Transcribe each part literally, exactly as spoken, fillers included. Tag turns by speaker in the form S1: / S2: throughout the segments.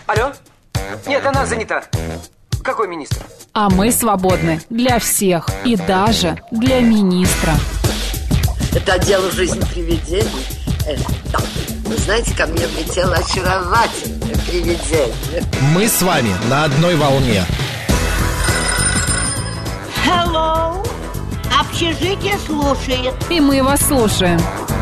S1: Алло? Нет, она занята. Какой министр?
S2: А мы свободны для всех и даже для министра.
S3: Это дело жизни привидений. Э, да. Вы знаете, ко мне влетело очаровательное привидение.
S4: Мы с вами на одной волне.
S5: Hello. Общежитие слушает.
S2: И мы вас слушаем.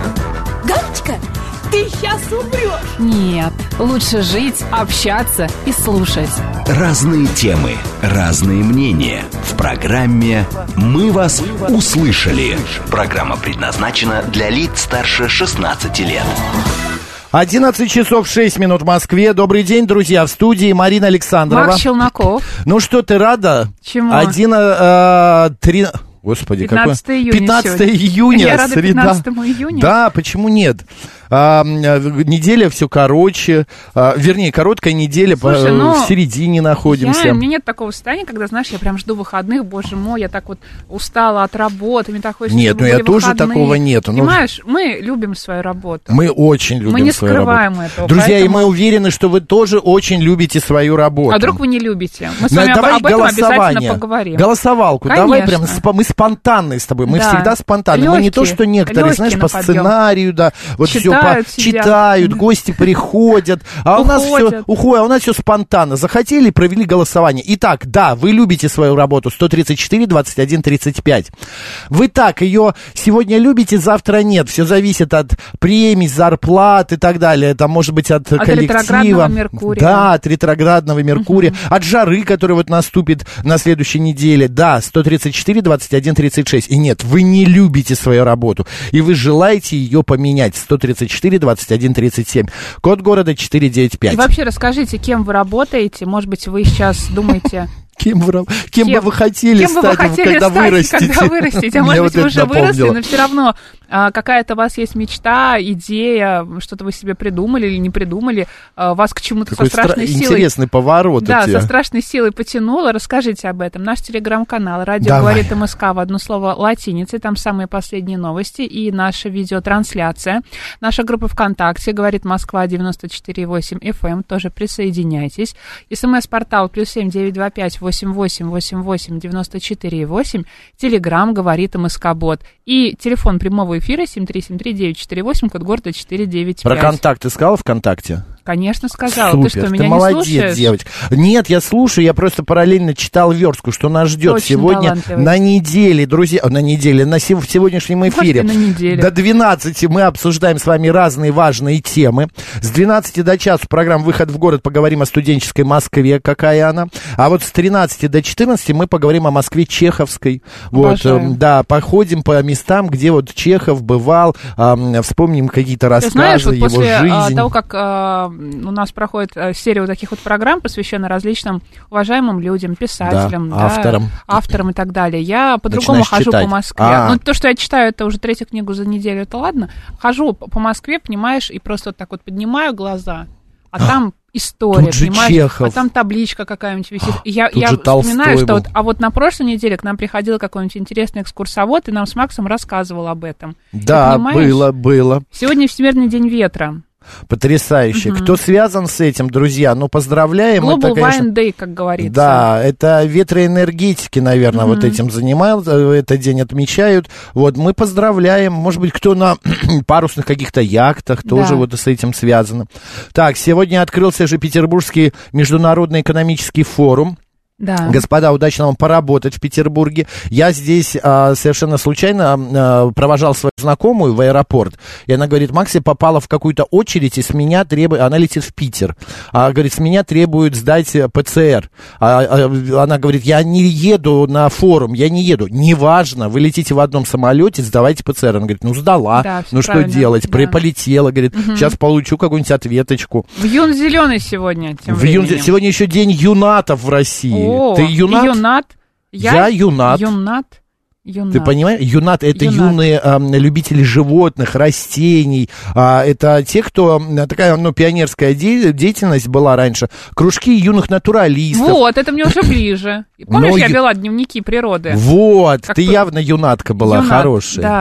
S5: Галочка, ты сейчас умрешь.
S2: Нет, лучше жить, общаться и слушать.
S6: Разные темы, разные мнения. В программе «Мы вас услышали». Программа предназначена для лиц старше шестнадцати лет.
S4: одиннадцать часов шесть минут в Москве. Добрый день, друзья. В студии Марина Александрова.
S2: Макс Челноков.
S4: Ну что, ты рада?
S2: Чему?
S4: Один, э, три... Господи,
S2: пятнадцатое
S4: какое?
S2: июня
S4: пятнадцатое
S2: сегодня.
S4: июня,
S2: Я рада
S4: среда.
S2: пятнадцатому июня.
S4: Да, почему нет? А, неделя все короче, а, вернее, короткая неделя. Слушай, по, ну, в середине находимся.
S2: Я, у меня нет такого состояния, когда, знаешь, я прям жду выходных, боже мой, я так вот устала от работы, мне так хочется,
S4: нет, ну я тоже
S2: выходные.
S4: Такого нету.
S2: Понимаешь, ну, мы любим свою работу.
S4: Мы очень любим
S2: мы не
S4: свою
S2: скрываем
S4: работу.
S2: этого.
S4: Друзья,
S2: поэтому...
S4: и мы уверены, что вы тоже очень любите свою работу.
S2: А вдруг вы не любите? Мы с
S4: ну,
S2: вами
S4: давай
S2: об этом обязательно поговорим.
S4: Голосовалку,
S2: Конечно.
S4: давай прям, мы спонтанные с тобой, мы
S2: да.
S4: всегда спонтанные.
S2: Лёгкие,
S4: мы не то, что некоторые, знаешь, по сценарию, да, вот
S2: читают,
S4: все по, читают, гости приходят, а у нас все уходит, а у нас все спонтанно. Захотели, провели голосование. Итак, да, вы любите свою работу. сто тридцать четыре двадцать один тридцать пять. Вы так ее сегодня любите, завтра нет. Все зависит от премий, зарплат и так далее. Это может быть от, от коллектива. От ретроградного
S2: Меркурия.
S4: Да, от ретроградного Меркурия. Uh-huh. От жары, которая вот наступит на следующей неделе. Да, сто тридцать четыре двадцать один тридцать шесть. И нет, вы не любите свою работу. И вы желаете ее поменять. сто тридцать четыре двадцать один тридцать семь. Код города четыреста девяносто пять.
S2: И вообще расскажите, кем вы работаете. Может быть, вы сейчас думаете...
S4: Кем, вы, кем, кем бы вы хотели
S2: кем
S4: стать,
S2: бы вы хотели
S4: когда
S2: стать,
S4: вырастете?
S2: Когда вырастете. А может быть,
S4: вот
S2: вы уже
S4: напомнило.
S2: выросли, но все равно а, какая-то у вас есть мечта, идея, что-то вы себе придумали или не придумали, а, вас к чему-то
S4: Какой
S2: со страшной
S4: стра-
S2: силой...
S4: Интересный поворот.
S2: Да,
S4: у тебя.
S2: со страшной силой потянуло. Расскажите об этом. Наш телеграм-канал «Радио
S4: Давай.
S2: говорит МСК» в одно слово латиницей. Там самые последние новости и наша видеотрансляция. Наша группа ВКонтакте «Говорит Москва» девяносто четыре и восемь эф эм. Тоже присоединяйтесь. СМС-портал плюс семь девятьсот двадцать пять восемьдесят восемь восемьдесят восемь девяносто четыре восемь. Телеграм «Говорит МСК-бот». И телефон прямого эфира семь три семь три девять четыре восемь, код города четыреста девяносто пять.
S4: Про контакт ты сказала ВКонтакте?
S2: Конечно, сказала.
S4: Супер,
S2: ты что, меня
S4: ты
S2: не
S4: молодец,
S2: слушаешь?
S4: девочка. Нет, я слушаю, я просто параллельно читал верстку, что нас ждет
S2: Очень
S4: сегодня
S2: талантливый.
S4: на неделе, друзья, на неделе, на сев- в сегодняшнем эфире.
S2: Может, на неделе.
S4: До двенадцати мы обсуждаем с вами разные важные темы. С двенадцати до часу программа «Выход в город», поговорим о студенческой Москве, какая она. А вот с тринадцати до четырнадцати мы поговорим о Москве чеховской. Вот, э, да, походим по местам, где вот Чехов бывал, э, вспомним какие-то рассказы,
S2: Ты знаешь, вот
S4: его
S2: после
S4: жизнь.
S2: а, того, как а, у нас проходит а, серия вот таких вот программ, посвященных различным уважаемым людям, писателям,
S4: Да,
S2: да,
S4: авторам.
S2: авторам и так далее, я по-другому
S4: Начинаешь
S2: хожу
S4: читать.
S2: по Москве.
S4: А.
S2: Ну, то, что я читаю, это уже третью книгу за неделю, это ладно. Хожу по Москве, понимаешь, и просто вот так вот поднимаю глаза, а там история,
S4: Тут же
S2: понимаешь,
S4: Чехов.
S2: а там табличка какая-нибудь висит. И я,
S4: Тут
S2: я
S4: же
S2: вспоминаю, что
S4: был.
S2: вот, а вот на прошлой неделе к нам приходил какой-нибудь интересный экскурсовод, и нам с Максом рассказывал об этом.
S4: Да,
S2: Ты понимаешь?
S4: было, было.
S2: Сегодня Всемирный день ветра.
S4: Потрясающе.
S2: Угу.
S4: Кто связан с этим, друзья, ну, поздравляем.
S2: Global
S4: это, конечно,
S2: Wine Day, как говорится.
S4: Да, это ветроэнергетики, наверное, угу. вот этим занимают, этот день отмечают. Вот, мы поздравляем. Может быть, кто на парусных каких-то яхтах тоже
S2: Да.
S4: вот с этим связано. Так, сегодня открылся же Петербургский международный экономический форум.
S2: Да.
S4: Господа, удачно вам поработать в Петербурге. Я здесь а, совершенно случайно а, провожал свою знакомую в аэропорт. И она говорит: Макс, я попала в какую-то очередь, и с меня требует... Она летит в Питер. А, говорит, с меня требуют сдать ПЦР. А, а, она говорит: я не еду на форум, я не еду. Неважно, вы летите в одном самолете, сдавайте ПЦР. Она говорит: ну, сдала.
S2: Да,
S4: ну, что
S2: правильно.
S4: делать?
S2: Да.
S4: Полетела. Говорит, угу. сейчас получу какую-нибудь ответочку.
S2: В Юн зеленый сегодня, тем
S4: в юн...
S2: временем.
S4: Сегодня еще день юнатов в России.
S2: О,
S4: Ты юнат?
S2: юнат?
S4: Я, я юнат.
S2: Юнат? Юнат.
S4: Ты понимаешь? Юнат — это
S2: Юнат.
S4: юные э, любители животных, растений. А, это те, кто... Такая, ну, пионерская де- деятельность была раньше. Кружки юных натуралистов.
S2: Вот, это мне уже ближе. Помнишь,
S4: Но
S2: я
S4: ю-
S2: вела дневники природы?
S4: Вот,
S2: Как
S4: ты
S2: бы-
S4: явно юнатка была
S2: Юнат,
S4: хорошая.
S2: да.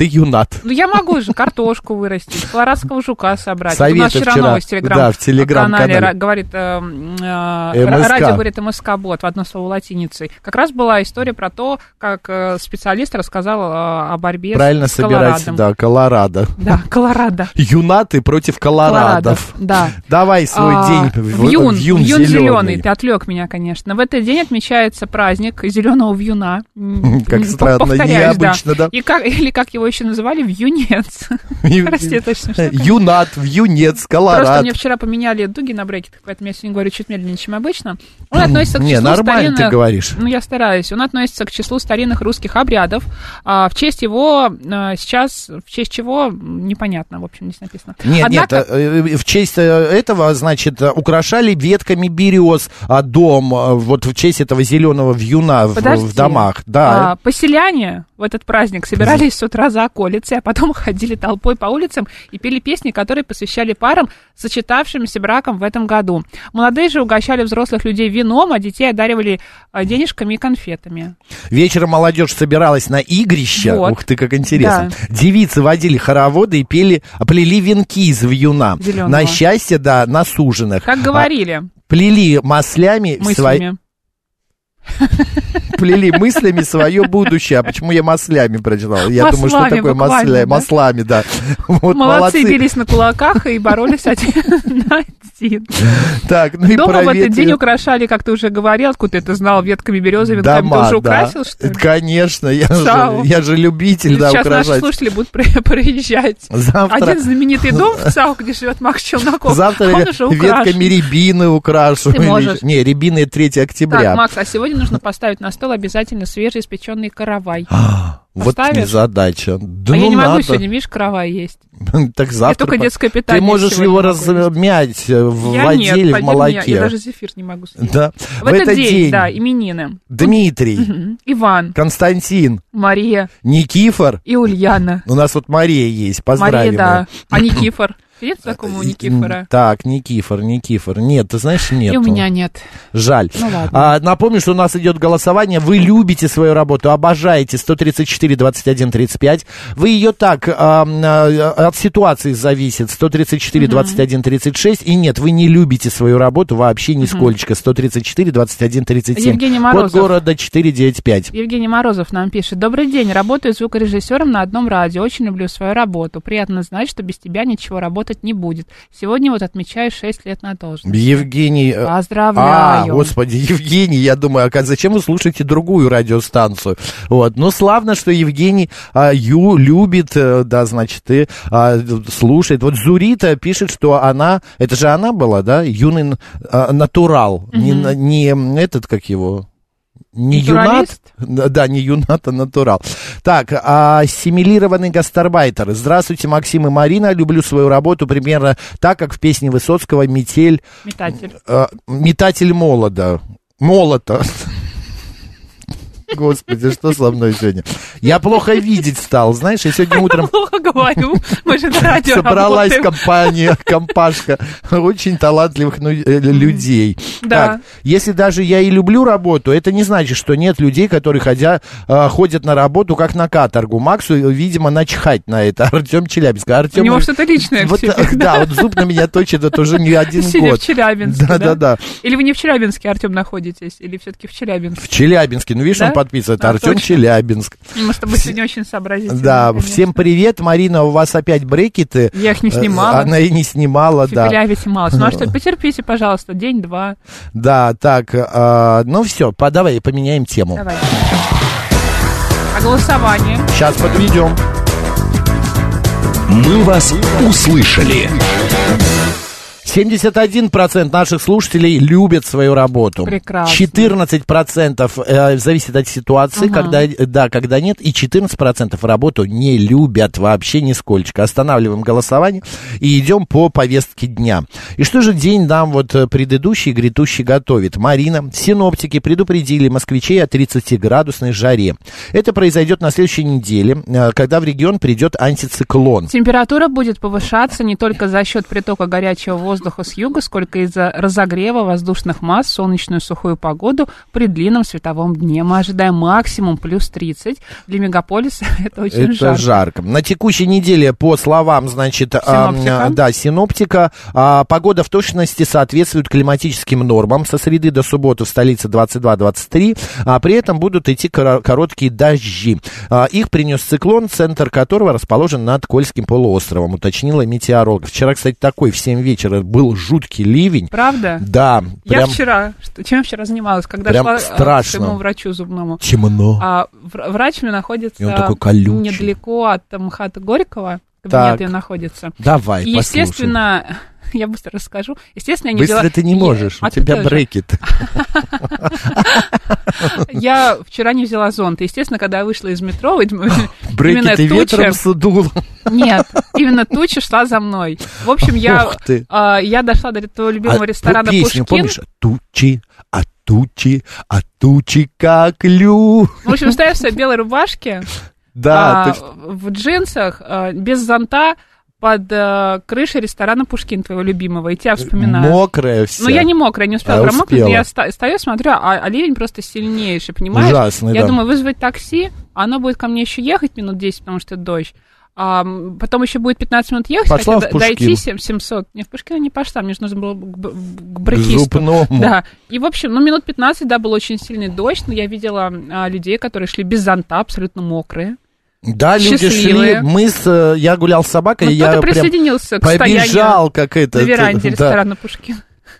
S4: ты юнат.
S2: Ну, я могу же картошку вырастить, колорадского жука собрать.
S4: Советы
S2: У нас вчера,
S4: вчера
S2: новость в телеграм,
S4: да, в телеграм-канале
S2: канале говорит, э, э,
S4: МСК.
S2: радио говорит МСК-бот в одно слово латиницей. Как раз была история про то, как э, специалист рассказал э, о борьбе
S4: Правильно
S2: с, с
S4: собирать,
S2: Колорадом.
S4: да, Колорадо.
S2: Да, Колорадо.
S4: Юнаты против колорадов.
S2: Колорадов, да.
S4: Давай свой
S2: А,
S4: день
S2: в
S4: в
S2: вьюн,
S4: вьюн
S2: вьюн
S4: зеленый.
S2: зеленый. Ты отвлек меня, конечно. В этот день отмечается праздник зеленого вьюна.
S4: Как странно,
S2: Повторяюсь,
S4: необычно, да?
S2: И как, или как его еще называли, вьюнец. Прости, это очень смешно.
S4: Юнат, вьюнец,
S2: Просто
S4: колорад.
S2: мне вчера поменяли дуги на брекетах, поэтому я сегодня говорю чуть медленнее, чем обычно. Он относится к
S4: Не,
S2: числу
S4: нормально
S2: старинных...
S4: ты говоришь.
S2: Ну, я стараюсь. Он относится к числу старинных русских обрядов. А, в честь его а, сейчас, в честь чего, непонятно, в общем, здесь написано.
S4: Нет,
S2: Однако...
S4: нет, э, в честь э, этого, значит, э, украшали ветками берез а, дом, э, вот в честь этого зеленого вьюна в,
S2: Подожди.
S4: в домах. Да.
S2: А, поселяне в этот праздник собирались с утра за околицей, а потом ходили толпой по улицам и пели песни, которые посвящали парам, сочетавшимся браком в этом году. Молодые же угощали взрослых людей вином, а детей одаривали а, денежками и конфетами.
S4: Вечером молодежь собиралась на игрище.
S2: Вот.
S4: Ух ты, как интересно.
S2: Да.
S4: Девицы водили хороводы и пели, плели венки из вьюна.
S2: Зелёного.
S4: На счастье, да, на суженых.
S2: Как говорили.
S4: А, плели маслями свои...
S2: Мыслями.
S4: Плели мыслями свое будущее. А почему я маслями прочитал? Я
S2: Маслами
S4: думаю, что такое
S2: буквально,
S4: масля...
S2: да?
S4: маслами, да. Вот,
S2: Молодцы, бились на кулаках и боролись один на один.
S4: Так, ну и
S2: Дома
S4: про
S2: в этот
S4: ветви-
S2: день украшали, как ты уже говорил, откуда ты это знал, ветками березы, венками. Ты
S4: дома,
S2: уже
S4: да.
S2: украсил, что ли?
S4: Конечно, я же,
S2: Сау.
S4: я же любитель, да,
S2: Сейчас наши
S4: украшать.
S2: слушатели будут про- проезжать.
S4: Завтра,
S2: Один знаменитый дом в САУ, где живет Макс Челноков,
S4: завтра
S2: он уже украшен.
S4: ветками рябины украшу.
S2: Ты
S4: Или-
S2: можешь.
S4: Не, рябины это третьего октября.
S2: Так, Макс, а сегодня нужно поставить на стол обязательно свежеиспеченный каравай.
S4: Вот
S2: поставишь?
S4: задача. Да
S2: а
S4: ну
S2: я не могу
S4: надо.
S2: сегодня, видишь, каравай есть.
S4: Так завтра.
S2: Я только
S4: по-
S2: детское питание
S4: Ты можешь
S2: сегодня
S4: его
S2: могу
S4: размять в
S2: Я
S4: воде
S2: нет,
S4: или в
S2: поверь
S4: молоке.
S2: мне, я даже зефир не могу съесть.
S4: Да.
S2: В, этот день, да, именины.
S4: Дмитрий,
S2: Мгм. Иван,
S4: Константин,
S2: Мария
S4: Никифор.
S2: и Ульяна.
S4: У нас вот Мария есть,
S2: Мария,
S4: поздравим.
S2: да. А Никифор? Нет такого Никифора?
S4: Так, Никифор, Никифор. Нет, ты знаешь, нет.
S2: И у меня нет.
S4: Жаль.
S2: Ну ладно.
S4: А, напомню, что у нас идет голосование. Вы любите свою работу, обожаете. сто тридцать четыре двадцать один тридцать пять. Вы ее так, а, а, от ситуации зависит. сто тридцать четыре двадцать один тридцать шесть. И нет, вы не любите свою работу вообще нисколько. сто тридцать четыре двадцать один тридцать семь.
S2: Евгений
S4: Код
S2: Морозов.
S4: города четыреста девяносто пять.
S2: Евгений Морозов нам пишет. Добрый день, работаю звукорежиссером на одном радио. Очень люблю свою работу. Приятно знать, что без тебя ничего работать не будет. Сегодня вот отмечаю шесть лет на должности.
S4: Евгений... э,
S2: Поздравляю.
S4: А, господи, Евгений, я думаю, а зачем вы слушаете другую радиостанцию? Вот, ну, славно, что Евгений а, ю, любит, а, да, значит, и а, слушает. Вот Зурита пишет, что она, это же она была, да, юный а, натурал, mm-hmm. не, не этот, как его... Не юнат, да, не юнат, а натурал. Так, а, ассимилированный гастарбайтер. Здравствуйте, Максим и Марина. Люблю свою работу примерно так, как в песне Высоцкого «Метель».
S2: Метатель.
S4: А, метатель молода. Молота. Господи, что со мной сегодня? Я плохо видеть стал, знаешь, я сегодня утром...
S2: Я плохо говорю, мы же на радио
S4: Собралась
S2: работаем.
S4: компания, компашка очень талантливых ну, э, людей.
S2: Да.
S4: Так, если даже я и люблю работу, это не значит, что нет людей, которые ходя, э, ходят на работу как на каторгу. Максу, видимо, начхать на это. Артем Челябинск. Артем...
S2: У него что-то личное
S4: вот,
S2: к тебе.
S4: Да, вот зуб на меня точит, это уже не один
S2: Сидя
S4: год.
S2: в Челябинске,
S4: да? Да, да, да.
S2: Или вы не в Челябинске, Артем, находитесь? Или все-таки в Челябинске?
S4: В Челябинске. Ну, видишь,
S2: Да?
S4: он подписан. Это
S2: А,
S4: Артем
S2: точно.
S4: Челябинск.
S2: Мы с тобой сегодня очень сообразительны.
S4: Да,
S2: конечно.
S4: всем привет. Марина, у вас опять брекеты.
S2: Я их не снимала.
S4: Она и не снимала, да.
S2: Фипеляви снималась. Ну а что, потерпите, пожалуйста, день-два.
S4: Да, так, э, ну все, по, давай поменяем тему.
S2: Давай. А голосование?
S4: Сейчас подведем.
S6: «Мы вас услышали».
S4: семьдесят один процент наших слушателей любят свою работу.
S2: Прекрасно.
S4: четырнадцать процентов э, зависит от ситуации,
S2: Ага.
S4: когда, да, когда нет, и четырнадцать процентов работу не любят вообще нисколько. Останавливаем голосование и идем по повестке дня. И что же день нам вот предыдущий, грядущий готовит? Марина, синоптики предупредили москвичей о тридцатиградусной жаре. Это произойдет на следующей неделе, э, когда в регион придет антициклон.
S2: Температура будет повышаться не только за счет притока горячего воздуха воздуха с юга, сколько из-за разогрева воздушных масс в солнечную сухую погоду при длинном световом дне. Мы ожидаем максимум плюс тридцать. Для мегаполиса это очень
S4: это
S2: жарко.
S4: жарко. На текущей неделе, по словам, значит,
S2: синоптика,
S4: а, да, синоптика, а, погода в точности соответствует климатическим нормам. Со среды до субботы в столице двадцать два - двадцать три, а при этом будут идти кор- короткие дожди. А, их принес циклон, центр которого расположен над Кольским полуостровом, уточнила метеоролог. Вчера, кстати, такой в семь вечера был жуткий ливень.
S2: Правда?
S4: Да.
S2: Я
S4: прям...
S2: вчера, что, чем я вчера занималась, когда
S4: прям
S2: шла
S4: страшно.
S2: к своему врачу зубному.
S4: Темно.
S2: А, врач мне находится недалеко от МХАТа Горького, кабинет ее находится.
S4: Давай,
S2: и, естественно, я быстро расскажу. Естественно, я не
S4: быстро
S2: взяла...
S4: ты не можешь,
S2: я...
S4: у
S2: а
S4: тебя брекет.
S2: Я вчера не взяла зонт. Естественно, когда я вышла из метро,
S4: брекет и ветром сдул.
S2: Нет, именно туча шла за мной. В общем, я, а, я дошла до этого любимого а ресторана
S4: песню,
S2: Пушкин.
S4: Помнишь? Тучи, а тучи, а тучи как лю.
S2: В общем, стоя в своей белой рубашке,
S4: да,
S2: а, в джинсах, а, без зонта, под а, крышей ресторана Пушкин, твоего любимого, и тебя вспоминаю.
S4: Мокрая вся.
S2: Ну, я не мокрая, не успела
S4: а
S2: промокнуть, я ста- стою, смотрю, а, а ливень просто сильнейший, понимаешь?
S4: Ужасный,
S2: я
S4: да.
S2: думаю, вызвать такси, оно будет ко мне еще ехать минут десять, потому что это дождь. А, потом еще будет пятнадцать минут ехать,
S4: пошла
S2: хотя
S4: в
S2: дойти семьсот. Нет, в Пушкина не пошла, мне же нужно было к, к бракисту.
S4: К зубному.
S2: Да. И, в общем, ну, минут пятнадцать, да, был очень сильный дождь, но я видела а, людей, которые шли без зонта, абсолютно мокрые.
S4: Да, люди
S2: счастливые.
S4: шли, мы с, я гулял с собакой,
S2: но
S4: я
S2: присоединился
S4: прям
S2: к
S4: побежал, как это.
S2: На веранде
S4: да.
S2: ресторана Пушкин.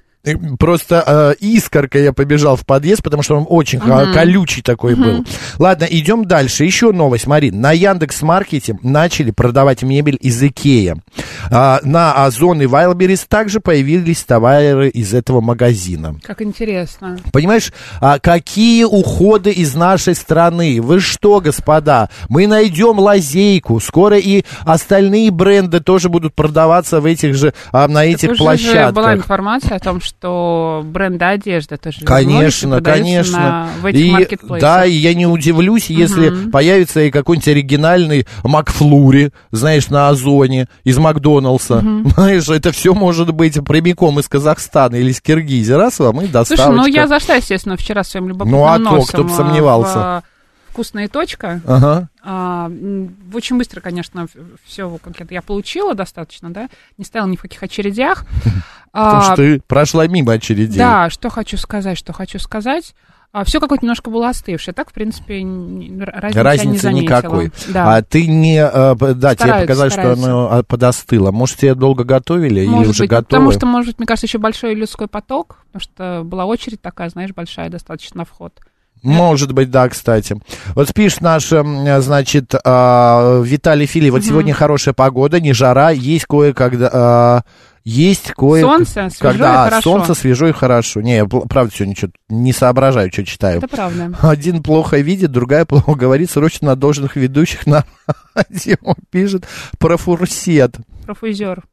S4: Просто э, искоркой я побежал в подъезд, потому что он очень uh-huh. колючий такой uh-huh. был. Ладно, идем дальше. Еще новость, Марин. На Яндекс.Маркете начали продавать мебель из Икея. А, на Озон и Wildberries также появились товары из этого магазина.
S2: Как интересно.
S4: Понимаешь, а, какие уходы из нашей страны? Вы что, господа? Мы найдем лазейку. Скоро и остальные бренды тоже будут продаваться в этих же, а, на этих
S2: так
S4: площадках.
S2: Уже была информация о том, что что бренды одежды тоже
S4: конечно, конечно.
S2: На, в этих
S4: и,
S2: маркетплейсах.
S4: Да, и я не удивлюсь, если uh-huh. появится и какой-нибудь оригинальный Макфлури, знаешь, на Озоне, из Макдоналдса. Uh-huh. Знаешь, это все может быть прямиком из Казахстана или из Киргизии. Раз вам и доставочка.
S2: Слушай, ну я зашла, естественно, вчера своим любопытным
S4: ну, а
S2: носом.
S4: то, кто бы сомневался.
S2: Вкусная точка.
S4: Ага.
S2: А, очень быстро, конечно, все как я получила достаточно, да, не стояла ни в каких очередях.
S4: Потому
S2: а,
S4: что ты прошла мимо очередей.
S2: Да, что хочу сказать, что хочу сказать. А, все какое-то немножко было остывшее. Так, в принципе, разницы,
S4: разницы
S2: я не
S4: никакой.
S2: Да.
S4: А ты не... Да,
S2: стараются,
S4: тебе показалось,
S2: стараются.
S4: что оно подостыло. Может, тебя долго готовили
S2: может
S4: или уже
S2: быть,
S4: готовы?
S2: Потому что, может быть, мне кажется, еще большой людской поток, потому что была очередь такая, знаешь, большая достаточно на вход.
S4: Может быть, да, кстати. Вот пишет наш, значит, Виталий Фили, вот mm-hmm. сегодня хорошая погода, не жара, есть кое-когда... Есть кое...
S2: Солнце, свежо
S4: когда,
S2: и хорошо.
S4: Солнце, свежо и хорошо. Не, я, правда, сегодня что-то не соображаю, что читаю.
S2: Это правда.
S4: Один плохо видит, другая плохо говорит, срочно на должных ведущих на радио пишет про фурсет.
S2: Про фузер.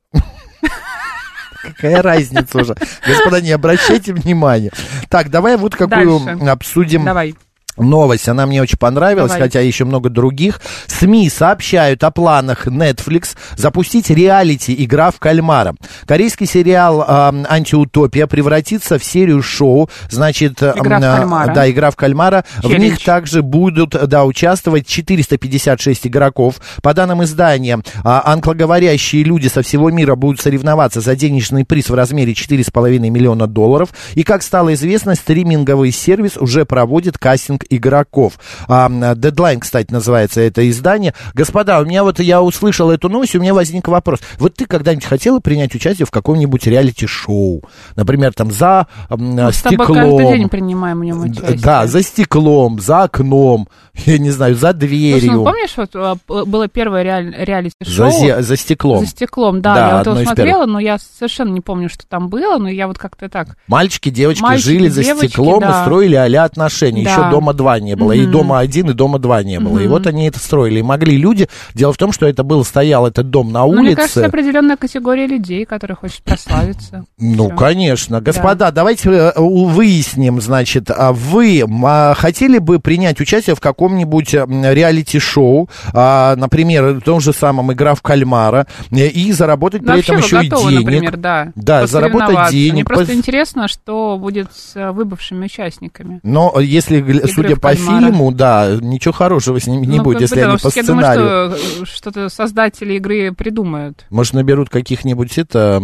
S4: Какая разница уже? Господа, не обращайте внимания. Так, давай вот какую
S2: Дальше.
S4: обсудим...
S2: Давай.
S4: Новость, она мне очень понравилась,
S2: Давай.
S4: хотя еще много других. СМИ сообщают о планах Netflix запустить реалити «Игра в кальмара». Корейский сериал э, «Антиутопия» превратится в серию шоу, значит...
S2: «Игра в кальмара».
S4: Э, да, «Игра в кальмара».
S2: Челлендж.
S4: В них также будут, да, участвовать четыреста пятьдесят шесть игроков. По данным издания, э, англоговорящие люди со всего мира будут соревноваться за денежный приз в размере четыре с половиной миллиона долларов. И, как стало известно, стриминговый сервис уже проводит кастинг игроков. Deadline, кстати, называется это издание. Господа, у меня вот, я услышал эту новость, у меня возник вопрос. Вот ты когда-нибудь хотела принять участие в каком-нибудь реалити-шоу? Например, там, за
S2: Мы
S4: стеклом.
S2: с тобой каждый день принимаем в нем участие.
S4: Да, за стеклом, за окном, я не знаю, за дверью.
S2: Слушай, ну, помнишь, вот было первое реаль, реалити-шоу?
S4: За, за стеклом.
S2: За стеклом, да.
S4: Да,
S2: я вот его смотрела,
S4: первых.
S2: но я совершенно не помню, что там было, но я вот как-то так...
S4: Мальчики, девочки
S2: Мальчики,
S4: жили за
S2: девочки,
S4: стеклом
S2: да.
S4: и строили а-ля отношения.
S2: Да.
S4: Еще дома два не было,
S2: mm-hmm.
S4: и дома один, и дома два не было. Mm-hmm. И вот они это строили. И могли люди... Дело в том, что это был, стоял этот дом на улице.
S2: Ну, мне кажется, определенная категория людей, которые хотят прославиться.
S4: Ну,
S2: Всё.
S4: конечно. Господа,
S2: да.
S4: давайте выясним, значит, вы хотели бы принять участие в каком-нибудь реалити-шоу, например, в том же самом «Игра в кальмара», и заработать при
S2: вообще
S4: этом еще и
S2: готовы,
S4: денег.
S2: Например, да,
S4: да, заработать денег.
S2: Мне просто интересно, что будет с выбывшими участниками.
S4: Но если,
S2: Игры
S4: судя по
S2: кальмара.
S4: фильму, да, ничего хорошего с ними не
S2: ну,
S4: будет, если
S2: да,
S4: они по
S2: я
S4: сценарию.
S2: Думаю, что что-то создатели игры придумают.
S4: Может, наберут каких-нибудь это...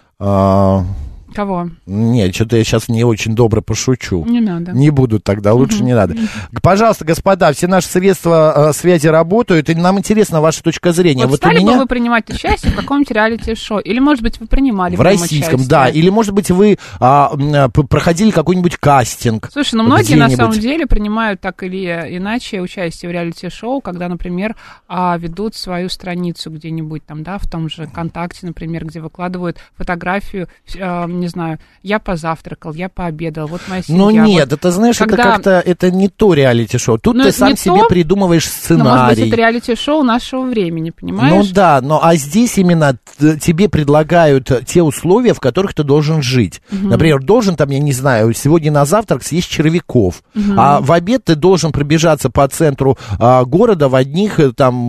S4: А...
S2: Кого?
S4: Нет, что-то я сейчас не очень добро пошучу.
S2: Не надо.
S4: Не буду тогда, лучше угу. не надо. Пожалуйста, господа, все наши средства э, связи работают, и нам интересна ваша точка зрения.
S2: Вот,
S4: вот
S2: стали
S4: у меня...
S2: бы вы принимать участие в каком-нибудь реалити-шоу? Или, может быть, вы принимали
S4: в российском,
S2: участие?
S4: да. Или, может быть, вы а, проходили какой-нибудь кастинг.
S2: Слушай, ну многие на самом деле принимают так или иначе участие в реалити-шоу, когда, например, ведут свою страницу где-нибудь там, да, в том же ВКонтакте, например, где выкладывают фотографию, не знаю, я позавтракал, я пообедал, вот моя семья.
S4: Ну нет,
S2: вот
S4: это, знаешь,
S2: когда...
S4: это как-то, это не то реалити-шоу. Тут
S2: но
S4: ты сам себе
S2: то,
S4: придумываешь сценарий.
S2: Но, может быть, это реалити-шоу нашего времени, понимаешь?
S4: Ну да, но а здесь именно тебе предлагают те условия, в которых ты должен жить. Угу. Например, должен там, я не знаю, сегодня на завтрак съесть червяков, угу. а в обед ты должен пробежаться по центру а, города в одних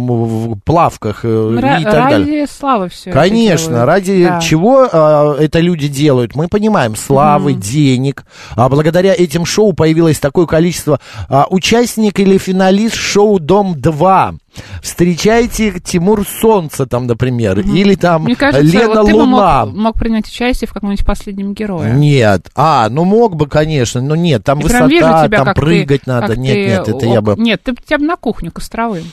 S4: там плавках
S2: Р-
S4: и так
S2: ради
S4: далее.
S2: Ради славы все.
S4: Конечно, ради да. чего а, это люди делают? Мы понимаем, славы, mm. денег. А благодаря этим шоу появилось такое количество а, участник или финалист шоу «Дом-два». Встречайте Тимур Солнце там, например, mm-hmm. или там
S2: Мне кажется,
S4: Лена
S2: вот
S4: Луна.
S2: Ты бы мог, мог принять участие в каком-нибудь «Последнем герое».
S4: Нет. А, ну мог бы, конечно, но нет, там
S2: и
S4: высота,
S2: тебя,
S4: там прыгать
S2: ты,
S4: надо. Нет,
S2: ты,
S4: нет, это
S2: о,
S4: я бы...
S2: Нет, ты тебя бы на кухню костровым.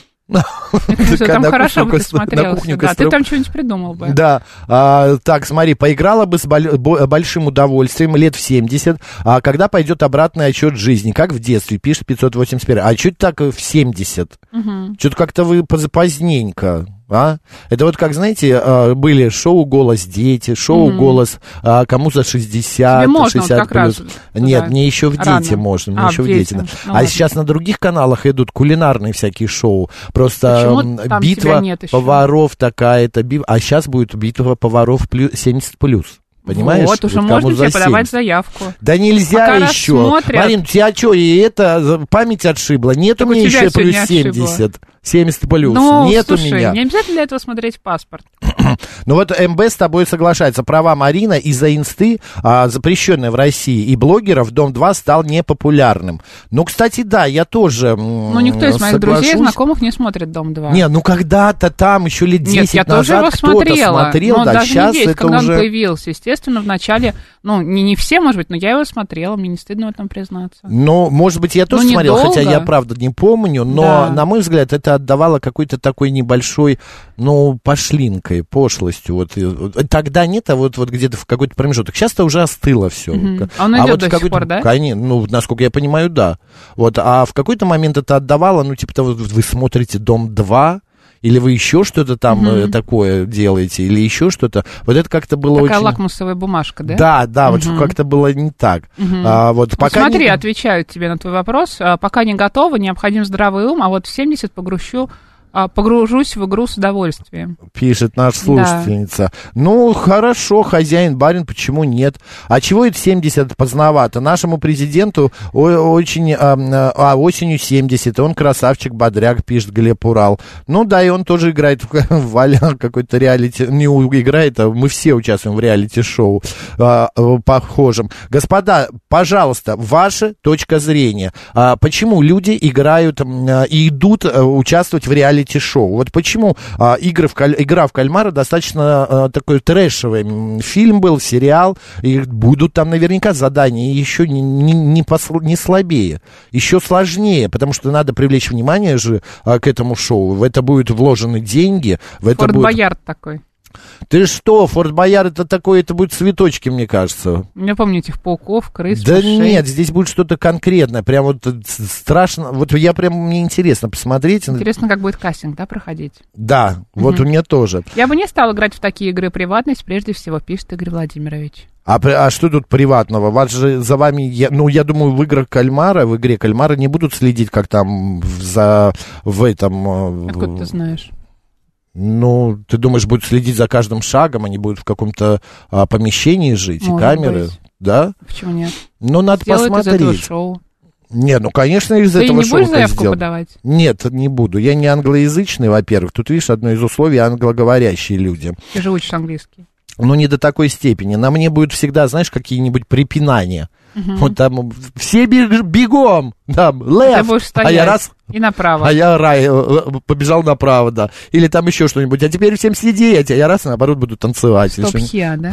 S2: Там хорошо бы ты смотрелся, да, ты там что-нибудь придумал бы.
S4: Да, а, так, смотри, поиграла бы с большим удовольствием лет в семьдесят, а когда пойдет обратный отчет жизни, как в детстве, пишет пятьсот восемьдесят первый. А что так в семьдесят? Угу. Что-то как-то вы поздненько. А? Это вот как, знаете, были шоу «Голос дети», шоу mm-hmm. «Голос» кому за шестьдесят,
S2: тебе можно
S4: шестьдесят
S2: вот как
S4: плюс.
S2: Раз
S4: Нет,
S2: туда.
S4: мне еще в
S2: Рано.
S4: дети можно, мне
S2: а,
S4: еще в дети. Да. Ну, а
S2: ладно.
S4: сейчас на других каналах идут кулинарные всякие шоу. Просто битва поваров такая-то. Бив... А сейчас будет битва поваров плюс, семьдесят плюс. Понимаешь?
S2: Вот, уже
S4: вот
S2: можно тебе подавать заявку.
S4: Да нельзя
S2: Пока
S4: еще.
S2: рассмотрят.
S4: Марин, тебя что, и это, память отшибла? Нет
S2: так
S4: у меня еще плюс
S2: семьдесят.
S4: семьдесят. семьдесят плюс.
S2: Ну,
S4: Нет
S2: слушай,
S4: у меня.
S2: Не обязательно для этого смотреть паспорт.
S4: Ну вот МБ с тобой соглашается. Права Марина из-за инсты, а, запрещенной в России, и блогеров, Дом-два стал непопулярным. Ну, кстати, да, я тоже
S2: Ну, никто из моих
S4: соглашусь.
S2: друзей, знакомых не смотрит Дом-два.
S4: Не, ну когда-то там, еще лет десять
S2: Нет, я
S4: назад,
S2: тоже его
S4: кто-то
S2: смотрела,
S4: смотрел,
S2: но
S4: да,
S2: даже
S4: сейчас
S2: не весь,
S4: это
S2: когда
S4: уже...
S2: он появился. Естественно, вначале, ну, не, не все, может быть, но я его смотрела, мне не стыдно в этом признаться.
S4: Ну, может быть, я тоже
S2: ну,
S4: смотрел,
S2: недолго.
S4: хотя я, правда, не помню, но,
S2: да.
S4: на мой взгляд, это отдавало какой-то такой небольшой, ну, пошлинкой, пошлостью. Вот, тогда нет, а вот, вот где-то в какой-то промежуток. Сейчас-то уже остыло все.
S2: Uh-huh. А он идет
S4: а вот
S2: до сих пор, да?
S4: Конечно, ну, насколько я понимаю, да. Вот, а в какой-то момент это отдавало, ну, типа того, вы смотрите «Дом-два», или вы еще что-то там uh-huh. такое делаете, или еще что-то. Вот это как-то было
S2: Такая
S4: очень...
S2: лакмусовая бумажка, да?
S4: Да, да, uh-huh. вот как-то было не так.
S2: Uh-huh.
S4: А, вот, пока
S2: Смотри,
S4: не...
S2: отвечают тебе на твой вопрос. Пока не готова, необходим здравый ум, а вот в семьдесят погрущу погружусь в игру с удовольствием.
S4: Пишет наша слушательница. Да. Ну, хорошо, хозяин, барин, почему нет? А чего это семьдесят поздновато? Нашему президенту очень... А, а осенью семьдесят, он красавчик, бодряк, пишет Глеб Урал. Ну да, и он тоже играет в, в а-ля какой-то реалити... Не играет, а мы все участвуем в реалити-шоу а, похожем. Господа, пожалуйста, ваша точка зрения. А, почему люди играют а, и идут а, участвовать в реалити шоу. Вот почему а, игры в каль... игра в кальмара достаточно а, такой трэшевый фильм был, сериал, и будут там наверняка задания еще не, не, не, посл... не слабее, еще сложнее, потому что надо привлечь внимание же а, к этому шоу. В это будут вложены деньги. В это
S2: Форт
S4: будет...
S2: Боярд такой.
S4: Ты что, Форт Боярд это такое, это будет цветочки, мне кажется.
S2: Я помню этих пауков, крыс,
S4: Да
S2: мышей.
S4: нет, здесь будет что-то конкретное, прям вот страшно. Вот я прям, мне интересно посмотреть.
S2: Интересно, как будет кастинг, да, проходить?
S4: Да, вот
S2: Мгм.
S4: у меня тоже.
S2: Я бы не стала играть в такие игры. Приватность прежде всего, пишет Игорь Владимирович.
S4: А, при- а что тут приватного? Вас же за вами, я, ну, я думаю, в играх кальмара, в игре кальмара не будут следить, как там в- за, в этом... э,
S2: Откуда ты знаешь?
S4: Ну, ты думаешь, будут следить за каждым шагом, они будут в каком-то а, помещении жить, и
S2: Может
S4: камеры,
S2: быть.
S4: да?
S2: Почему нет?
S4: Ну, надо
S2: Делают из этого
S4: посмотреть.
S2: шоу.
S4: Не, ну, конечно, из
S2: Ты
S4: этого
S2: не
S4: шоу
S2: будешь
S4: это
S2: заявку
S4: сделано.
S2: подавать?
S4: Нет, не буду. Я не англоязычный, во-первых. Тут, видишь, одно из условий — англоговорящие люди.
S2: Ты же учишь английский.
S4: Ну, не до такой степени. На мне будет всегда, знаешь, какие-нибудь припинания.
S2: Мгм.
S4: Вот там все бег- бегом, там, left,
S2: Ты будешь стоять
S4: а я раз,
S2: и направо.
S4: а я рай, э, э, побежал направо, да. Или там еще что-нибудь. А теперь всем сидеть, а я раз, наоборот, буду танцевать. или что-нибудь.
S2: Стоп-хиа, да?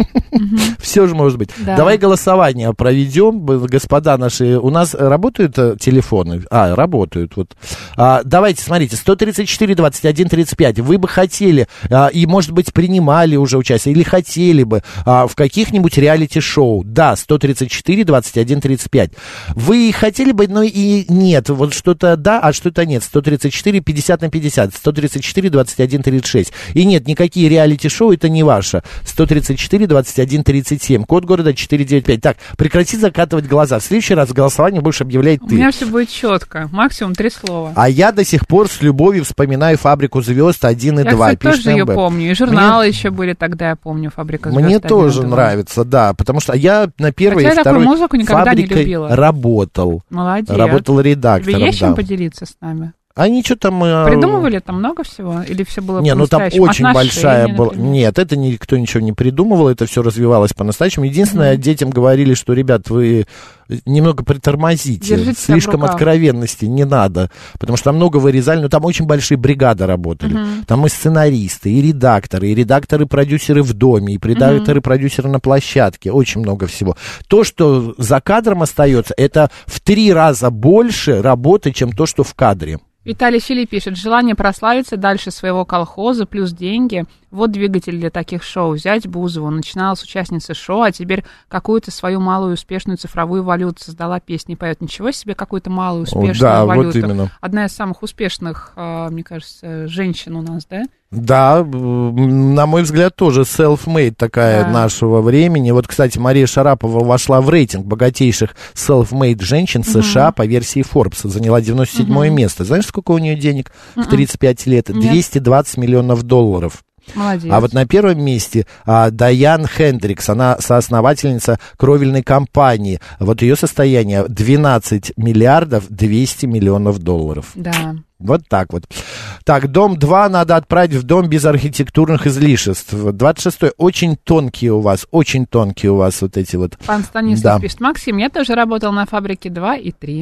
S4: Все же может быть.
S2: Да.
S4: Давай голосование проведем, б- господа наши. У нас работают э, телефоны? А, работают. Вот. А, давайте, смотрите, сто тридцать четыре двадцать один тридцать пять. Вы бы хотели, а, и, может быть, принимали уже участие, или хотели бы а, в каких-нибудь реалити-шоу? Да, сто тридцать четыре двадцать один тридцать пять. Вы хотели бы, но и нет. Вот что-то да, а что-то нет. сто тридцать четыре пятьдесят на пятьдесят. сто тридцать четыре двадцать один тридцать шесть. И нет, никакие реалити-шоу это не ваше. сто тридцать четыре двадцать один тридцать семь. Код города четыреста девяносто пять. Так, прекрати закатывать глаза. В следующий раз голосование будешь объявлять
S2: У
S4: ты.
S2: меня все будет четко. Максимум три слова.
S4: А я до сих пор с любовью вспоминаю «Фабрику звезд» один и
S2: Я,
S4: два.
S2: кстати,
S4: Пишет
S2: тоже ее
S4: МБ.
S2: помню. И журналы еще были тогда, я помню, «Фабрика звезд».
S4: Мне
S2: один и
S4: тоже
S2: два.
S4: нравится, да, потому что я на первой
S2: Хотя
S4: и
S2: я такую
S4: второй
S2: музыку никогда не
S4: «Фабрикой»
S2: любила.
S4: работал.
S2: Молодец.
S4: Работал редактором,
S2: Тебе есть
S4: да.
S2: чем поделиться с нами?
S4: Они что там... э,
S2: Придумывали там много всего? Или все было
S4: Не, ну там
S2: по-настоящему?
S4: очень
S2: Отношения,
S4: большая была...
S2: например?
S4: Нет, это никто ничего не придумывал, это все развивалось по-настоящему. Единственное,
S2: Мгм.
S4: детям говорили, что, ребят, вы немного притормозите,
S2: Держите себя в
S4: слишком
S2: руках.
S4: откровенности не надо, потому что там много вырезали, но там очень большие бригады работали.
S2: Мгм.
S4: Там и сценаристы, и редакторы, и редакторы-продюсеры в доме, и редакторы-продюсеры на площадке, очень много всего. То, что за кадром остается, это в три раза больше работы, чем то, что в кадре.
S2: Виталий Фили пишет: желание прославиться дальше своего колхоза, плюс деньги. Вот двигатель для таких шоу. Взять Бузову. Начинала с участницы шоу, а теперь какую-то свою малую успешную цифровую валюту создала, песни поет. Ничего себе, какую-то малую успешную
S4: Да,
S2: валюту.
S4: вот именно.
S2: Одна из самых успешных, а, мне кажется, женщин у нас, да?
S4: Да, м, на мой взгляд, тоже self-made такая
S2: Да.
S4: нашего времени. Вот, кстати, Мария Шарапова вошла в рейтинг богатейших self-made женщин США по версии Forbes. Заняла девяносто седьмое место. Знаешь, сколько у нее денег в тридцать пять лет?
S2: Нет.
S4: двести двадцать миллионов долларов.
S2: Молодец.
S4: А вот на первом месте а, Дайан Хендрикс, она соосновательница кровельной компании. Вот ее состояние двенадцать миллиардов двести миллионов долларов.
S2: Да.
S4: Вот так вот. Так, дом два надо отправить в дом без архитектурных излишеств. двадцать шестой. Очень тонкие у вас, очень тонкие у вас вот эти вот.
S2: Пан Станислав
S4: Да.
S2: пишет: Максим, я тоже работал на фабрике два и три.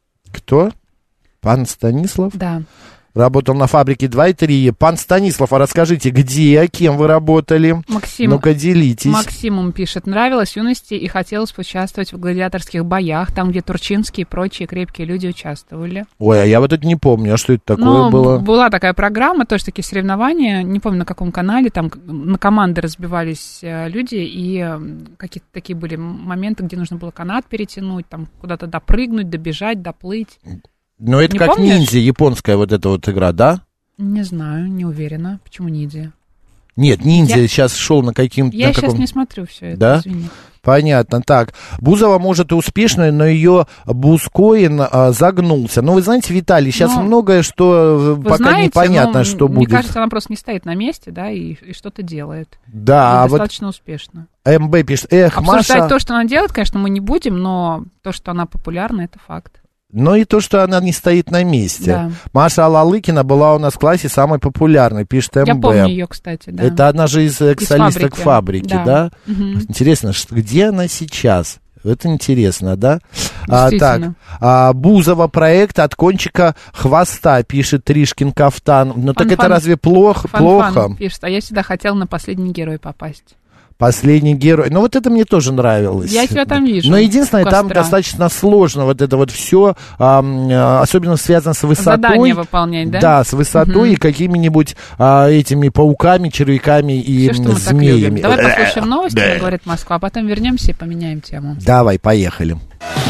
S4: Кто? Пан Станислав?
S2: Да.
S4: Работал на фабрике два и три. Пан Станислав, а расскажите, где, кем вы работали?
S2: Максим,
S4: Ну-ка, делитесь.
S2: Максимум пишет: нравилось в юности и хотелось поучаствовать в гладиаторских боях, там, где Турчинский и прочие крепкие люди участвовали.
S4: Ой, а я вот это не помню, а что это такое
S2: Ну,
S4: было?
S2: б- была такая программа, тоже такие соревнования, не помню на каком канале, там к- на команды разбивались э, люди, и э, какие-то такие были моменты, где нужно было канат перетянуть, там куда-то допрыгнуть, добежать, доплыть.
S4: Ну, это
S2: не
S4: как
S2: помнишь?
S4: ниндзя, японская вот эта вот игра, да?
S2: Не знаю, не уверена. Почему ниндзя?
S4: Нет, ниндзя
S2: Я-
S4: сейчас шел на каким-то...
S2: Я
S4: на
S2: сейчас
S4: каком...
S2: не смотрю все это,
S4: Да?
S2: извини.
S4: Понятно. Так, Бузова, может, и успешная, но ее Бузкоин а, загнулся. Ну, вы знаете, Виталий, сейчас
S2: Ну,
S4: многое, что
S2: Вы
S4: пока
S2: знаете,
S4: непонятно,
S2: ну,
S4: что
S2: мне
S4: будет.
S2: кажется, она просто не стоит на месте, да, и, и что-то делает.
S4: Да,
S2: И
S4: а вот
S2: достаточно успешно.
S4: МБ пишет, эх,
S2: Обсуждать
S4: Маша...
S2: то, что она делает, конечно, мы не будем, но то, что она популярна, это факт.
S4: Ну и то, что она не стоит на месте.
S2: Да.
S4: Маша Алалыкина была у нас в классе самой популярной, пишет МБ.
S2: Я помню ее, кстати, да.
S4: Это она же из экс-солисток
S2: фабрики.
S4: фабрики, да?
S2: Да. Мгм.
S4: Интересно, что- где она сейчас? Это интересно, да? А, так,
S2: Действительно.
S4: а, Бузова проект от кончика хвоста, пишет Тришкин Кафтан. Ну так это
S2: Фан-фан.
S4: разве плохо?
S2: Фан-фан
S4: плохо?
S2: пишет: а я всегда хотела на последний герой попасть.
S4: Последний герой. Ну, вот это мне тоже нравилось.
S2: Я тебя там вижу.
S4: Но единственное, там достаточно сложно вот это вот все, а, особенно связано с высотой.
S2: Задание выполнять, да?
S4: Да, с высотой угу. и какими-нибудь а, этими пауками, червяками и
S2: все, что
S4: змеями.
S2: Давай послушаем новости, говорит Москва, а потом вернемся и поменяем тему.
S4: Давай, поехали.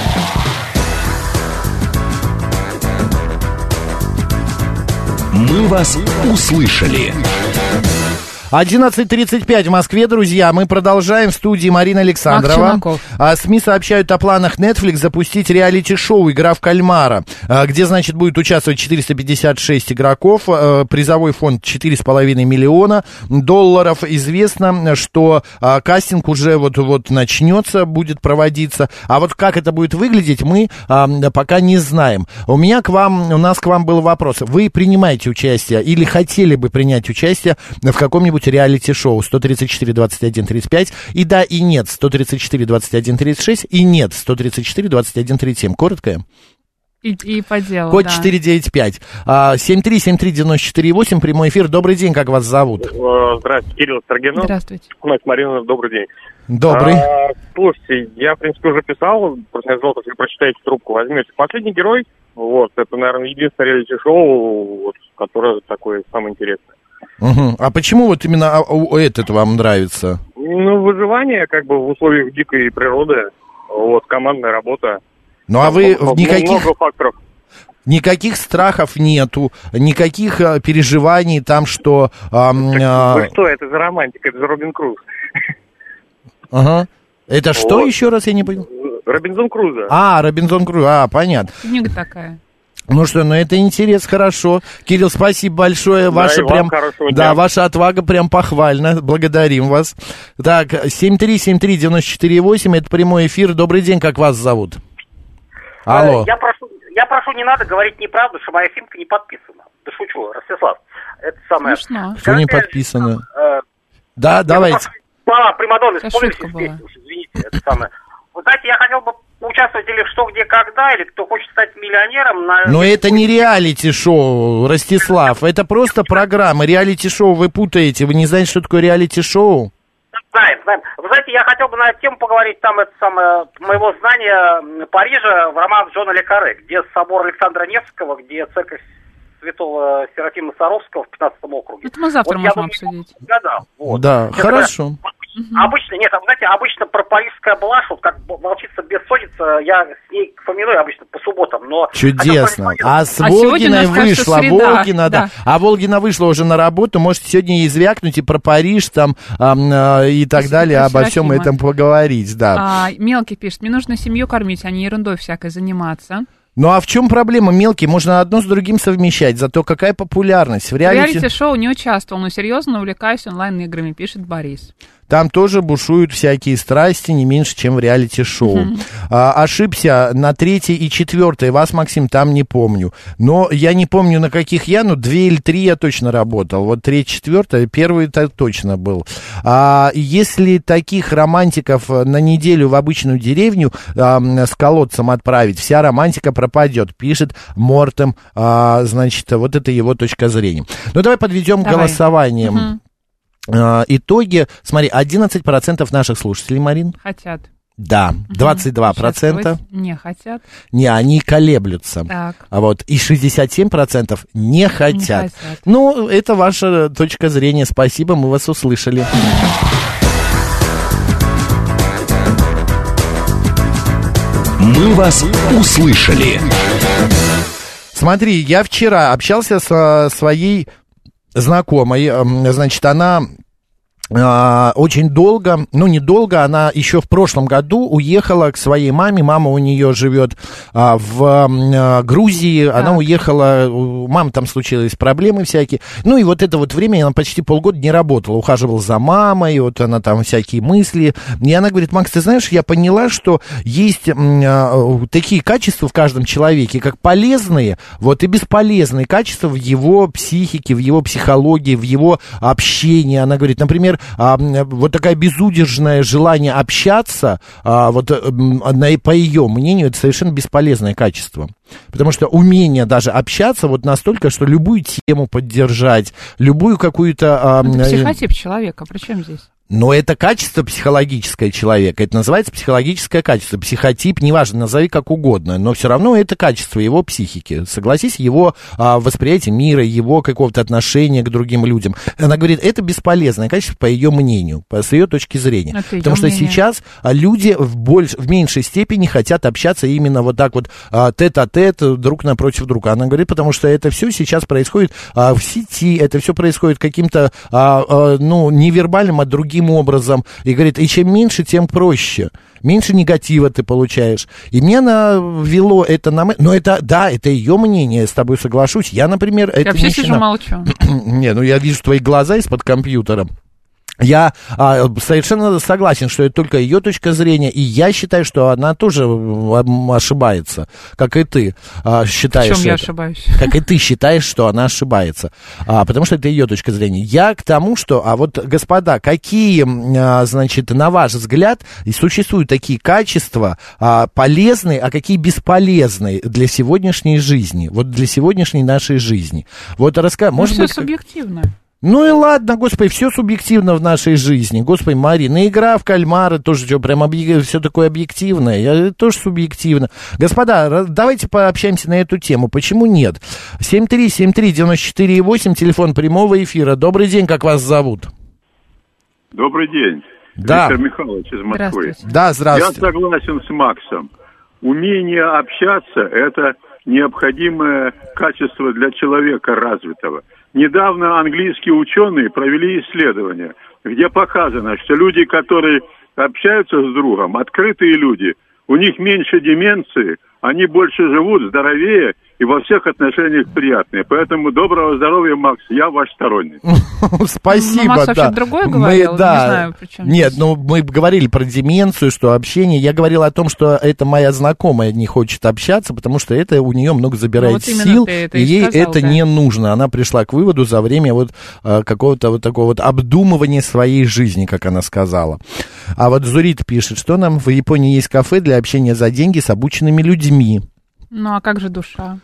S6: Мы вас услышали.
S4: одиннадцать тридцать пять в Москве, друзья. Мы продолжаем. В студии Марина Александрова. А, СМИ сообщают о планах Netflix запустить реалити-шоу «Игра в кальмара», а, где, значит, будет участвовать четыреста пятьдесят шесть игроков. А, призовой фонд четыре с половиной миллиона долларов. Известно, что а, кастинг уже вот-вот начнется, будет проводиться. А вот как это будет выглядеть, мы а, пока не знаем. У меня к вам, у нас к вам был вопрос. Вы принимаете участие или хотели бы принять участие в каком-нибудь реалити-шоу? Сто тридцать четыре двадцать один тридцать пять. И да, и нет. Сто тридцать четыре двадцать один тридцать шесть. И нет. Сто тридцать четыре двадцать один тридцать семь. Короткое.
S2: И, и по делу,
S4: Код
S2: да.
S4: четыре девять пять. семь три семь три девять четыре восемь. Прямой эфир. Добрый день, как вас зовут?
S7: Здравствуйте, Кирилл Строгинов.
S2: Здравствуйте.
S7: Мать Марина, добрый день.
S4: Добрый.
S7: А, слушайте, я, в принципе, уже писал, просто не знал, если прочитаете трубку, возьмете. «Последний герой», вот, это, наверное, единственное реалити-шоу, вот, которое такое самое интересное.
S4: Угу. А почему вот именно этот вам нравится?
S7: Ну, выживание, как бы, в условиях дикой природы, вот, командная работа.
S4: Ну, а вы
S7: много,
S4: никаких...
S7: много факторов.
S4: Никаких страхов нету, никаких а, переживаний там, что... А, а...
S7: Вы что, это за романтика, это за Робин Круз.
S4: Ага. Это вот. Что еще раз, я не понял?
S7: Робинзон Крузо.
S4: А, Робинзон Крузо, а, понятно.
S2: Книга такая.
S4: Ну что, ну это интерес, хорошо. Кирилл, спасибо большое. Да, ваша прям, да, ваша отвага прям похвальна. Благодарим вас. Так, семь три семь три девять четыре восемь, это прямой эфир. Добрый день, как вас зовут? Алло.
S8: Я прошу, я прошу, не надо говорить неправду, что моя симка не подписана. Да шучу, Ростислав. Это самое...
S2: Смешно.
S4: Что не подписано? Э, да, давайте.
S8: Слова Примадонны, вспомните песню, извините, это самое. Вы знаете, я хотел бы участвовать или в «Что, где, когда», или «Кто хочет стать миллионером». На...
S4: Но это не реалити-шоу, Ростислав, это просто программа. Реалити-шоу вы путаете, вы не знаете, что такое реалити-шоу?
S8: Знаем, знаем. Вы знаете, я хотел бы на эту тему поговорить, там, это самое, моего знания Парижа в роман Джона Ле Карре, где собор Александра Невского, где церковь святого Серафима Саровского в пятнадцатом округе.
S2: Это мы завтра
S8: вот
S2: можем
S8: думаю,
S2: обсудить.
S8: Да, вот.
S4: Да,
S8: это
S4: хорошо.
S8: Обычно, нет, знаете, обычно про парижская блажь, вот как волчица бессонница, я с ней фамилию обычно по субботам, но...
S4: Чудесно. А с
S2: а
S4: Волгиной
S2: кажется,
S4: вышла,
S2: среда.
S4: Волгина, да. да. А Волгина вышла уже на работу, можете сегодня ей звякнуть и про Париж там а, а, и так С, далее, обо всем этом поговорить, да.
S2: А, Мелкий пишет, мне нужно семью кормить, а не ерундой всякой заниматься.
S4: Ну а в чем проблема, Мелкий? Можно одно с другим совмещать, зато какая популярность. В реалити...
S2: реалити-шоу не участвовал, но серьезно увлекаюсь онлайн-играми, пишет Борис.
S4: Там тоже бушуют всякие страсти, не меньше, чем в реалити-шоу. Mm-hmm. А, ошибся на третьей и четвертой. Вас, Максим, там не помню. Но я не помню, на каких я, но две или три я точно работал. Вот третья, четвертая, первый-то точно был. А если таких романтиков на неделю в обычную деревню а, с колодцем отправить, вся романтика пропадет, пишет Мортем. А, значит, вот это его точка зрения. Ну, давай подведем к голосованиям. Mm-hmm. Итоги, смотри, одиннадцать процентов наших слушателей, Марин.
S2: Хотят.
S4: Да, двадцать два процента.
S2: Не хотят.
S4: Не, они колеблются.
S2: Так.
S4: А вот и шестьдесят семь процентов не хотят.
S2: Не хотят.
S4: Ну, это ваша точка зрения. Спасибо, мы вас услышали.
S6: Мы вас услышали.
S4: Смотри, я вчера общался со своей знакомой, значит, она э, очень долго, ну, недолго, она еще в прошлом году уехала к своей маме, мама у нее живет э, в э, Грузии, так. Она уехала, у мамы там случились проблемы всякие, ну, и вот это вот время она почти полгода не работала, ухаживала за мамой, вот она там всякие мысли, и она говорит: Макс, ты знаешь, я поняла, что есть э, такие качества в каждом человеке, как полезные, вот, и бесполезные качества в его психике, в его психологии, в его общении. Она говорит, например, вот такое безудержное желание общаться, вот по ее мнению, это совершенно бесполезное качество. Потому что умение даже общаться вот настолько, что любую тему поддержать, любую какую-то...
S2: Это психотип человека, при чем здесь?
S4: Но это качество психологическое человека, это называется психологическое качество, психотип, неважно, назови как угодно, но все равно это качество его психики, согласись, его а, восприятие мира, его какого-то отношения к другим людям. Она говорит, это бесполезное качество по ее мнению, по, с ее точки зрения, это потому что мнение. Сейчас а, люди в, больш, в меньшей степени хотят общаться именно вот так вот а, тет-а-тет, друг напротив друга. Она говорит, потому что это все сейчас происходит а, в сети, это все происходит каким-то, а, а, ну, невербальным, а другим образом, и говорит, и чем меньше, тем проще, меньше негатива ты получаешь, и меня навело это на... Но это, да, это ее мнение, я с тобой соглашусь, я, например,
S2: я
S4: это
S2: вообще
S4: не
S2: сижу,
S4: считаю...
S2: молчу.
S4: Не, ну я вижу твои глаза из-под компьютера. Я а, совершенно согласен, что это только ее точка зрения, и я считаю, что она тоже ошибается, как и ты а, считаешь.
S2: В чем я
S4: это.
S2: ошибаюсь?
S4: Как и ты считаешь, что она ошибается, а, потому что это ее точка зрения. Я к тому, что, а вот, господа, какие, а, значит, на ваш взгляд, существуют такие качества а, полезные, а какие бесполезные для сегодняшней жизни, вот для сегодняшней нашей жизни? Вот расскажи,
S2: ну,
S4: может
S2: все
S4: быть...
S2: субъективно.
S4: Ну и ладно, господи, все субъективно в нашей жизни. Господи, Марина, игра в кальмары тоже что, прям объ... все такое объективное, я, тоже субъективно. Господа, давайте пообщаемся на эту тему. Почему нет? семь три семь три девять четыре восемь, телефон прямого эфира. Добрый день, как вас зовут?
S9: Добрый день.
S4: Да.
S9: Виктор Михайлович из Москвы.
S2: Здравствуйте.
S4: Да, здравствуйте.
S9: Я согласен с Максом. Умение общаться – это необходимое качество для человека развитого. Недавно английские ученые провели исследование, где показано, что люди, которые общаются с другом, открытые люди, у них меньше деменции, они больше живут, здоровее и во всех отношениях приятные. Поэтому доброго здоровья, Макс, я ваш сторонник.
S4: Спасибо,
S2: ну, Макс
S4: да.
S2: вообще другое говорил,
S4: мы, да.
S2: не знаю, причем
S4: Нет,
S2: здесь.
S4: ну мы говорили про деменцию, что общение. Я говорил о том, что это моя знакомая не хочет общаться, потому что это у нее много забирает
S2: ну, вот
S4: сил,
S2: и,
S4: и ей
S2: сказал,
S4: это
S2: да.
S4: не нужно. Она пришла к выводу за время вот а, какого-то вот такого вот обдумывания своей жизни, как она сказала. А вот Зурит пишет, что нам в Японии есть кафе для общения за деньги с обученными людьми.
S2: Ну, а как же душа?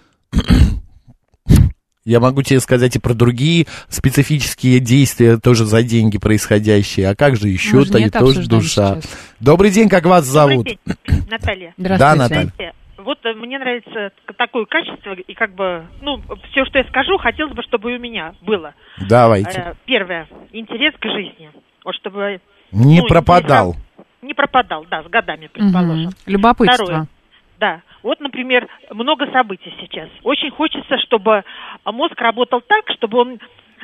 S4: Я могу тебе сказать и про другие специфические действия, тоже за деньги происходящие. А как же еще-то и тоже душа.
S2: Сейчас.
S4: Добрый день, как вас зовут?
S10: Добрый день, Наталья.
S4: Да, Наталья.
S10: Знаете, вот мне нравится такое качество, и как бы, ну, все, что я скажу, хотелось бы, чтобы и у меня было.
S4: Давайте.
S10: Первое, интерес к жизни. Вот чтобы...
S4: Не
S10: ну,
S4: пропадал.
S10: Не пропадал, да, с годами, предположим.
S2: Угу. Любопытство.
S10: Второе. Да, вот, например, много событий сейчас. Очень хочется, чтобы мозг работал так, чтобы он э,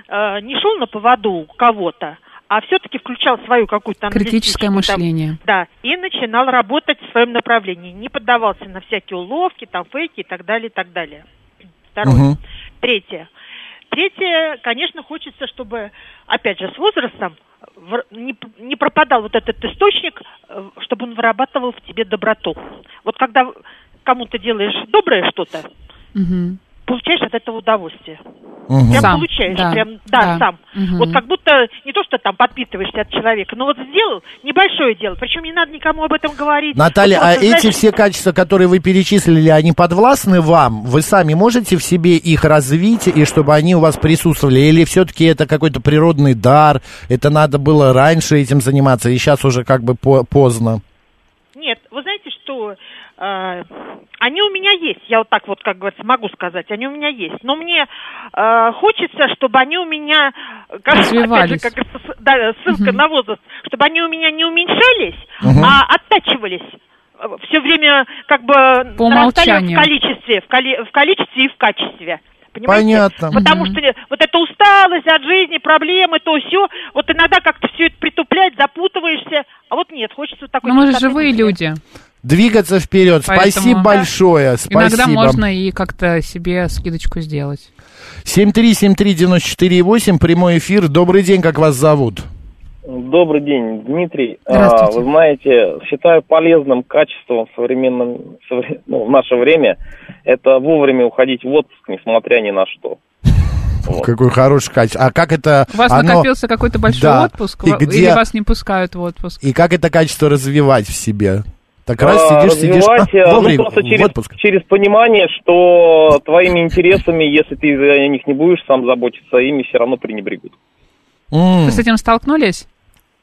S10: не шел на поводу у кого-то, а все-таки включал свою какую-то...
S2: Критическое мышление.
S10: Там, да, и начинал работать в своем направлении. Не поддавался на всякие уловки, там, фейки и так далее, и так далее. Второе. Угу. Третье. Третье, конечно, хочется, чтобы, опять же, с возрастом не, не пропадал вот этот источник, чтобы он вырабатывал в тебе доброту. Вот когда кому-то делаешь доброе что-то, угу. получаешь от этого удовольствие. Угу. Прям
S2: сам,
S10: получаешь,
S2: да,
S10: прям, да,
S2: да.
S10: сам.
S2: Угу.
S10: Вот как будто не то, что там подпитываешься от человека, но вот сделал небольшое дело, причем не надо никому об этом говорить.
S4: Наталья,
S10: вот
S4: а
S10: просто,
S4: эти
S10: знаешь...
S4: все качества, которые вы перечислили, они подвластны вам? Вы сами можете в себе их развить, и чтобы они у вас присутствовали? Или все-таки это какой-то природный дар, это надо было раньше этим заниматься, и сейчас уже как бы по- поздно?
S10: Нет, вы знаете, что... Uh, они у меня есть, я вот так вот, как говорится, могу сказать, они у меня есть, но мне uh, хочется, чтобы они у меня, как, опять же, как да, ссылка uh-huh. на возраст, чтобы они у меня не уменьшались, uh-huh. а оттачивались, все время как бы
S2: по
S10: нарастали в количестве, в, коли, в количестве и в качестве. Понимаете?
S4: Понятно.
S10: Потому
S2: угу.
S10: что вот эта усталость от жизни, проблемы, то все, вот иногда как-то все это притуплять, запутываешься, а вот нет, хочется такой...
S2: Но мы же живые люди.
S4: Двигаться вперед. Поэтому, спасибо большое. Спасибо.
S2: Иногда можно и как-то себе скидочку сделать.
S4: семь три семь три девять четыре восемь, прямой эфир. Добрый день, как вас зовут?
S11: Добрый день, Дмитрий. А, вы знаете, считаю полезным качеством в современном, ну, в наше время это вовремя уходить в отпуск, несмотря ни на что.
S4: Вот. Какой хороший качество. А как это...
S2: У вас
S4: оно...
S2: накопился какой-то большой да. отпуск? И где... Или вас не пускают в отпуск?
S4: И как это качество развивать в себе? Так раз а, сидишь, сидишь,
S11: а,
S4: вовремя,
S11: ну, просто через,
S4: в отпуск.
S11: через понимание, что твоими интересами, если ты о них не будешь сам заботиться, ими все равно пренебрегут.
S2: Mm. Вы с этим столкнулись?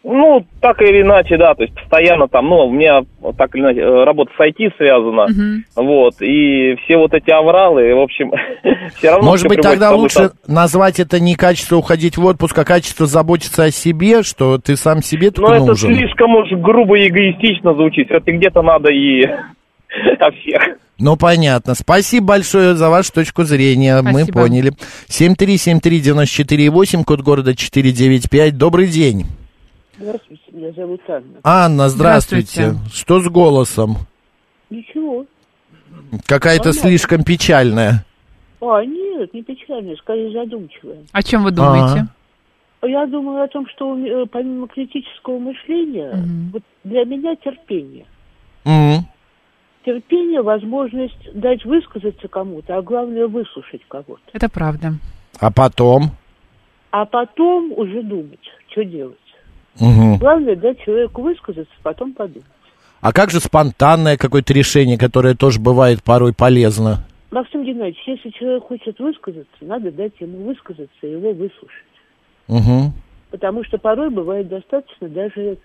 S11: Ну, так или иначе, да, то есть постоянно там, ну, у меня так или иначе работа с ай ти связана, uh-huh. вот, и все вот эти авралы, в общем, все равно...
S4: Может быть, тогда лучше назвать это не качество уходить в отпуск, а качество заботиться о себе, что ты сам себе только нужен.
S11: Ну, это слишком уж грубо и эгоистично звучит, все-таки где-то надо и о всех.
S4: Ну, понятно. Спасибо большое за вашу точку зрения. Спасибо. Мы поняли. семь три семь три девять четыре восемь, код города четыре девять пять. Добрый день.
S12: Здравствуйте, меня зовут Анна.
S4: Анна, здравствуйте. здравствуйте. Что с голосом?
S12: Ничего.
S4: Какая-то Понятно. слишком печальная.
S12: А, нет, не печальная, скорее задумчивая.
S2: О чем вы думаете?
S12: А-а. Я думаю о том, что помимо критического мышления, mm-hmm. вот для меня терпение.
S4: Mm-hmm.
S12: Терпение, возможность дать высказаться кому-то, а главное выслушать кого-то.
S2: Это правда.
S4: А потом?
S12: А потом уже думать, что делать.
S4: Угу.
S12: Главное дать человеку высказаться, потом подумать.
S4: А как же спонтанное какое-то решение, которое тоже бывает порой полезно?
S12: Максим Геннадьевич, если человек хочет высказаться, надо дать ему высказаться и его выслушать.
S4: Угу.
S12: Потому что порой бывает достаточно даже это.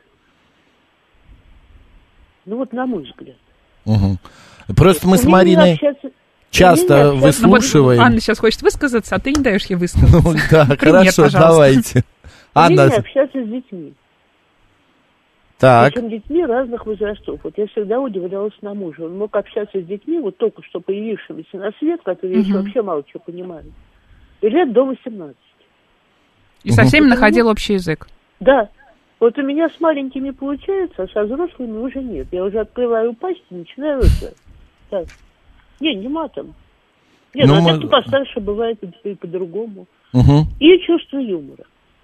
S12: Ну вот на мой взгляд.
S4: Угу. Просто мы с Мариной общаться... часто выслушиваем.
S2: Ну, вот Анна сейчас хочет высказаться, а ты не даешь ей высказаться.
S4: Ну да, хорошо, давайте.
S12: Анна... общаться с детьми.
S4: Так.
S12: Причем детьми разных возрастов. Вот я всегда удивлялась на мужа. Он мог общаться с детьми, вот только что появившимися на свет, которые угу. еще вообще мало чего понимали. И лет до восемнадцати.
S2: И со всеми находил общий язык.
S12: Да. Вот у меня с маленькими получается, а со взрослыми уже нет. Я уже открываю пасть и начинаю это. Так. Не, не матом. Нет, ну, а мы... постарше бывает и по-другому.
S4: Угу.
S12: И чувство юмора.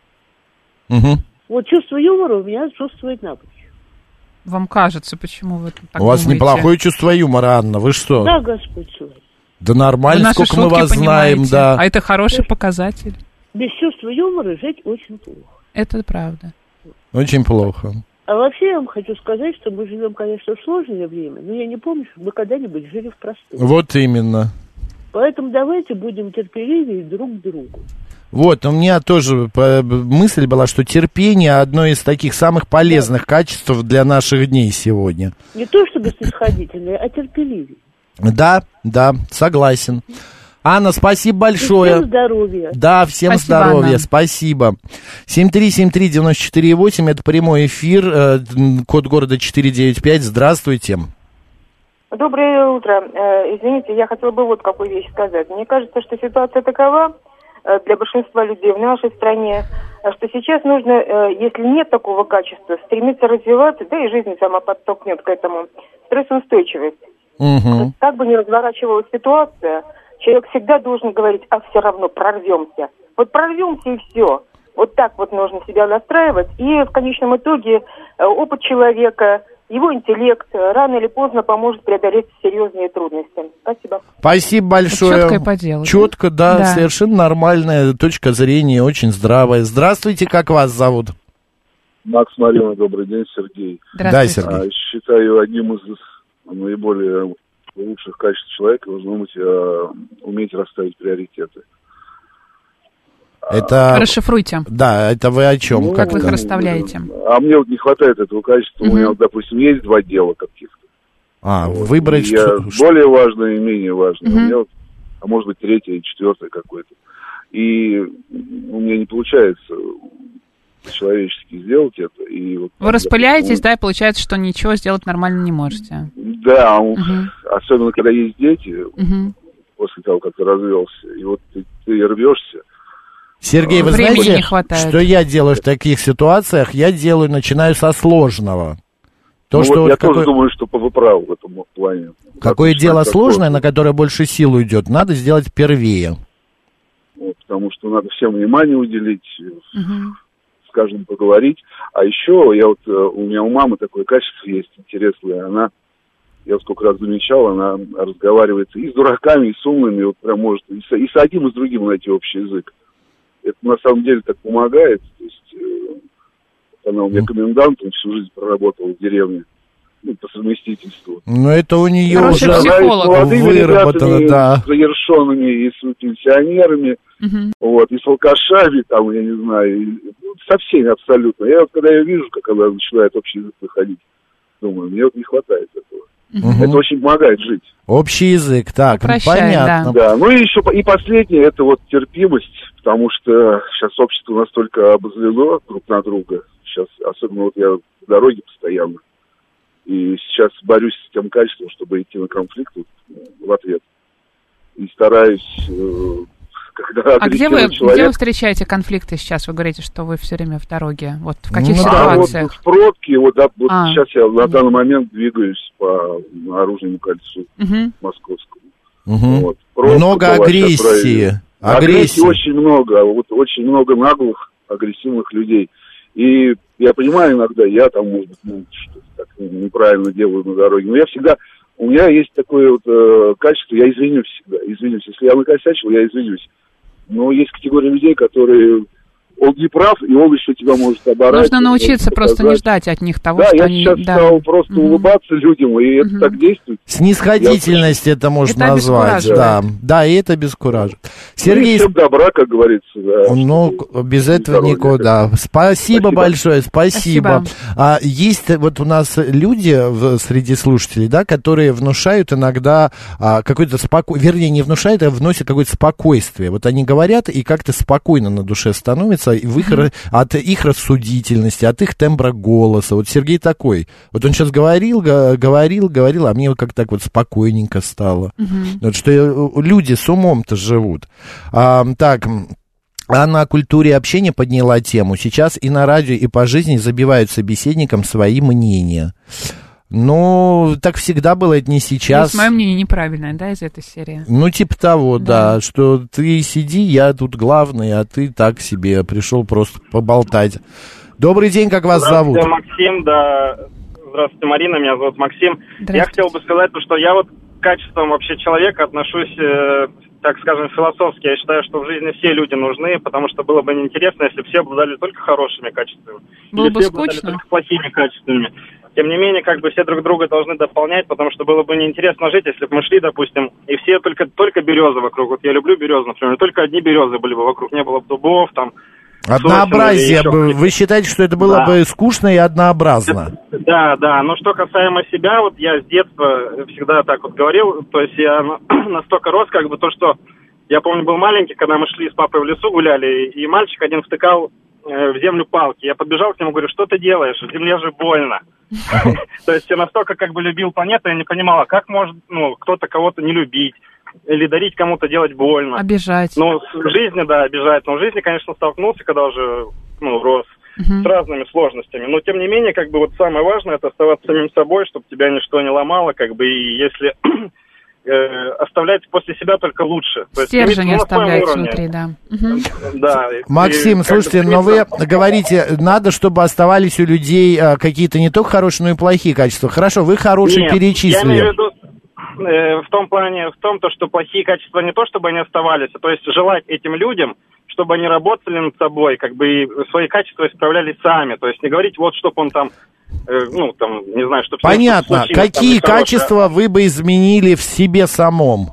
S4: Угу.
S12: Вот чувство юмора у меня отсутствует напрочь.
S2: Вам кажется, почему вы так
S4: У вас
S2: думаете?
S4: Неплохое чувство юмора, Анна, вы что?
S12: Да, Господь свой.
S4: Да нормально, сколько мы вас
S2: понимаете.
S4: знаем, да.
S2: А это хороший Без... показатель.
S12: Без чувства юмора жить очень плохо.
S2: Это правда.
S4: Очень плохо.
S12: А вообще я вам хочу сказать, что мы живем, конечно, в сложное время, но я не помню, что мы когда-нибудь жили в простом.
S4: Вот именно.
S12: Поэтому давайте будем терпеливее друг к другу.
S4: Вот, у меня тоже мысль была, что терпение одно из таких самых полезных да. качеств для наших дней сегодня.
S12: Не то чтобы снисходительное, а терпеливее.
S4: Да, да, согласен. Анна, спасибо большое.
S12: И всем здоровья.
S4: Да, всем спасибо, здоровья, Анна. Спасибо. семь три семь три девять четыре восемь, это прямой эфир, э, код города четыре девять пять, здравствуйте.
S13: Доброе утро. Э, извините, я хотела бы вот какую вещь сказать. Мне кажется, что ситуация такова э, для большинства людей в нашей стране, что сейчас нужно, э, если нет такого качества, стремиться развиваться, да и жизнь сама подтолкнет к этому, стрессоустойчивость.
S4: Угу.
S13: Как бы ни разворачивалась ситуация, человек всегда должен говорить, а все равно прорвемся. Вот прорвемся и все. Вот так вот нужно себя настраивать. И в конечном итоге опыт человека, его интеллект рано или поздно поможет преодолеть серьезные трудности. Спасибо.
S4: Спасибо большое.
S2: Четко и по делу.
S4: Четко, да, да, совершенно нормальная точка зрения, очень здравая. Здравствуйте, как вас зовут?
S14: Макс, Марина, добрый день, Сергей.
S4: Да, Сергей.
S14: Считаю, одним из наиболее лучших качеств человека должно быть э, уметь расставить приоритеты.
S4: Это...
S2: Расшифруйте.
S4: Да, это вы о чем?
S2: Ну, как вы их расставляете?
S14: А мне вот не хватает этого качества. Угу. У меня, вот, допустим, есть два дела каких-то.
S4: А, вот. Выбрать...
S14: Я
S4: что...
S14: более важное и менее важное.
S2: Угу.
S14: У меня, вот, а может быть, третье и четвертое какое-то. И у меня не получается человечески сделать это. И вот,
S2: вы распыляетесь,
S14: допустим,
S2: да, и получается, что ничего сделать нормально не можете.
S14: Да,
S2: угу.
S14: особенно когда есть дети,
S2: угу.
S14: после того, как ты развелся, и вот ты, ты рвешься.
S4: Сергей, вы Времени знаете, что я делаю в таких ситуациях? Я делаю, начинаю со сложного. То,
S14: ну
S4: что
S14: вот
S4: вот
S14: я
S4: какой...
S14: тоже думаю, что вы правы в этом плане.
S4: Какое дело сложное, на которое больше сил уйдет, надо сделать первее.
S14: Вот, потому что надо всем внимание уделить,
S2: угу.
S14: с каждым поговорить. А еще я вот, у меня у мамы такое качество есть интересное. Она, я вот сколько раз замечал, она разговаривает и с дураками, и с умными, вот прям может и с, и с одним, и с другим найти общий язык. Это на самом деле так помогает. То есть, э, она у меня комендантом всю жизнь проработала в деревне, ну, по совместительству.
S4: Но это у нее
S2: Хороший
S4: уже выработано,
S14: ребятами,
S4: да.
S14: с завершенными, и с пенсионерами,
S2: угу.
S14: вот, и с алкашами, там, я не знаю. И, ну, со всеми абсолютно. Я вот, когда я вижу, как она начинает общий язык выходить, думаю, мне вот не хватает этого. Угу. Это очень помогает жить.
S4: Общий язык, так, ну, понятно.
S14: Да. да, ну и еще и последнее, это вот терпимость, потому что сейчас общество настолько обозлено друг на друга. Сейчас, особенно вот я в дороге постоянно. И сейчас борюсь с тем качеством, чтобы идти на конфликт вот, в ответ. И стараюсь, э, когда
S2: а где вы,
S14: человек...
S2: где вы встречаете конфликты сейчас? Вы говорите, что вы все время в дороге. Вот в каких
S14: ну,
S2: ситуациях?
S14: Да, вот в пробке. Вот, да, вот
S2: а.
S14: сейчас я на данный момент двигаюсь по Оружейному кольцу
S2: угу.
S14: московскому.
S4: Угу.
S14: Вот. Пробка
S4: много агрессии.
S14: Агрессии. Агрессии очень много. Вот очень много наглых, агрессивных людей. И я понимаю иногда, я там, может быть, ну, что-то так неправильно делаю на дороге. Но я всегда... У меня есть такое вот э, качество, я извинюсь всегда, извинюсь. Если я накосячил, я извинюсь. Но есть категория людей, которые... Он не прав, и он еще тебя может оборать.
S2: Нужно научиться просто не ждать от них того,
S14: да,
S2: что
S14: я
S2: они...
S14: сейчас
S2: да,
S14: стал просто
S2: угу.
S14: улыбаться людям, и это
S2: угу.
S14: так действует.
S4: Снисходительность я... это можно это назвать. Да. да, и это без куража. Сергей...
S14: Ну, всем добра, как говорится. Да,
S4: ну, без этого здоровья, никуда. Спасибо, спасибо большое, спасибо. спасибо. А, есть вот у нас люди в, среди слушателей, да, которые внушают иногда а, какое-то спокойствие, вернее, не внушают, а вносят какое-то спокойствие. Вот они говорят, и как-то спокойно на душе становится, и в их mm-hmm. от их рассудительности, от их тембра голоса. Вот Сергей такой. Вот он сейчас говорил, говорил, говорил, а мне вот как-то так вот спокойненько стало. Uh-huh. Вот что люди с умом-то живут. А, так, Анна о культуре общения подняла тему. Сейчас и на радио, и по жизни забивают собеседникам свои мнения. Ну, так всегда было, это не сейчас.
S2: То есть мое мнение неправильное, да, из этой серии?
S4: Ну, типа того, да. да, что ты сиди, я тут главный, а ты так себе пришел просто поболтать. Добрый день, как вас зовут?
S15: Здравствуйте, Максим, да. Здравствуйте, Марина, меня зовут Максим. Я хотел бы сказать, что я вот к качествам вообще человека отношусь, э, так скажем, философски. Я считаю, что в жизни все люди нужны, потому что было бы неинтересно, если все обладали только хорошими качествами.
S2: Было
S15: или
S2: бы
S15: все
S2: скучно.
S15: Только плохими качествами. Тем не менее, как бы все друг друга должны дополнять, потому что было бы неинтересно жить, если бы мы шли, допустим, и все только, только березы вокруг. Вот я люблю березы, например, только одни березы были бы вокруг, не было бы дубов, там...
S4: Однообразие. Бы, вы считаете, что это было да. бы скучно и однообразно?
S15: Да, да. Но что касаемо себя, вот я с детства всегда так вот говорил, то есть я настолько рос, как бы то, что... Я помню, был маленький, когда мы шли с папой в лесу, гуляли, и мальчик один втыкал в землю палки. Я подбежал к нему, говорю, что ты делаешь? В земле же больно. То есть я настолько как бы любил планету, я не понимала, как может ну кто-то кого-то не любить или дарить кому-то делать больно.
S2: Обижать.
S15: Ну, в жизни, да, обижать. Но в жизни, конечно, столкнулся, когда уже, ну, рос, uh-huh. с разными сложностями. Но, тем не менее, как бы вот самое важное, это оставаться самим собой, чтобы тебя ничто не ломало, как бы, и если... Э, оставлять после себя только лучше.
S2: Стержень не оставлять внутри, да. Угу.
S15: да.
S4: Максим, и, слушайте, но вы говорите, надо, чтобы оставались у людей а, какие-то не только хорошие, но и плохие качества. Хорошо, вы хорошие
S15: Нет,
S4: перечислили.
S15: Я имею в виду э, в том плане, в том, то, что плохие качества не то, чтобы они оставались, а то есть желать этим людям, чтобы они работали над собой, как бы и свои качества исправляли сами. То есть не говорить, вот, чтобы он там ну, там, не знаю, что...
S4: Понятно. Какие там, качества вы бы изменили в себе самом?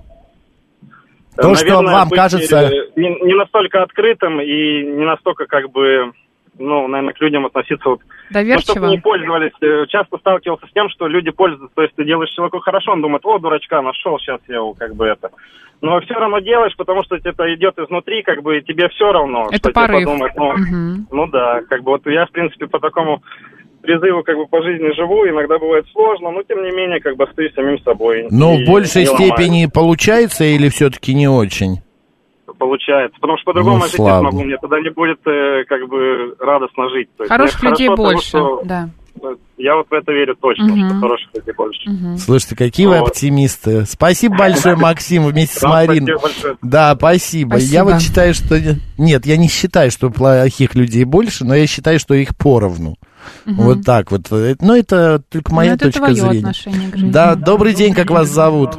S4: То,
S15: Наверное,
S4: что вам
S15: быть
S4: кажется...
S15: Не, не настолько открытым и не настолько, как бы, ну, наверное, к людям относиться вот...
S2: Доверчиво.
S15: Ну, чтобы не пользовались. Часто сталкивался с тем, что люди пользуются. То есть ты делаешь человеку хорошо, он думает, о, дурачка нашел, сейчас я его, как бы, это... Но все равно делаешь, потому что это идет изнутри, как бы, и тебе все равно,
S2: это
S15: что
S2: порыв.
S15: тебе подумают. Ну,
S2: угу.
S15: ну да, как бы, вот я, в принципе, по такому... призыву как бы по жизни живу, иногда бывает сложно, но тем не менее как бы остаюсь самим собой.
S4: Но в большей степени получается или все-таки не очень?
S15: Получается, потому что по-другому
S4: ну,
S15: жить не смогу, мне тогда не будет э, как бы радостно жить. То есть,
S2: хороших людей больше,
S15: того, что,
S2: да.
S15: Я вот в это верю точно, угу. что хороших людей больше.
S4: Угу. Слушайте, какие вот. Вы оптимисты. Спасибо большое, Максим, вместе с Мариной. Да, спасибо.
S2: спасибо.
S4: Я вот считаю, что... Нет, я не считаю, что плохих людей больше, но я считаю, что их поровну. Угу. Вот так вот. Ну, это только моя
S2: это
S4: точка зрения.
S2: Отношение к жизни.
S4: Да, добрый день, как вас зовут?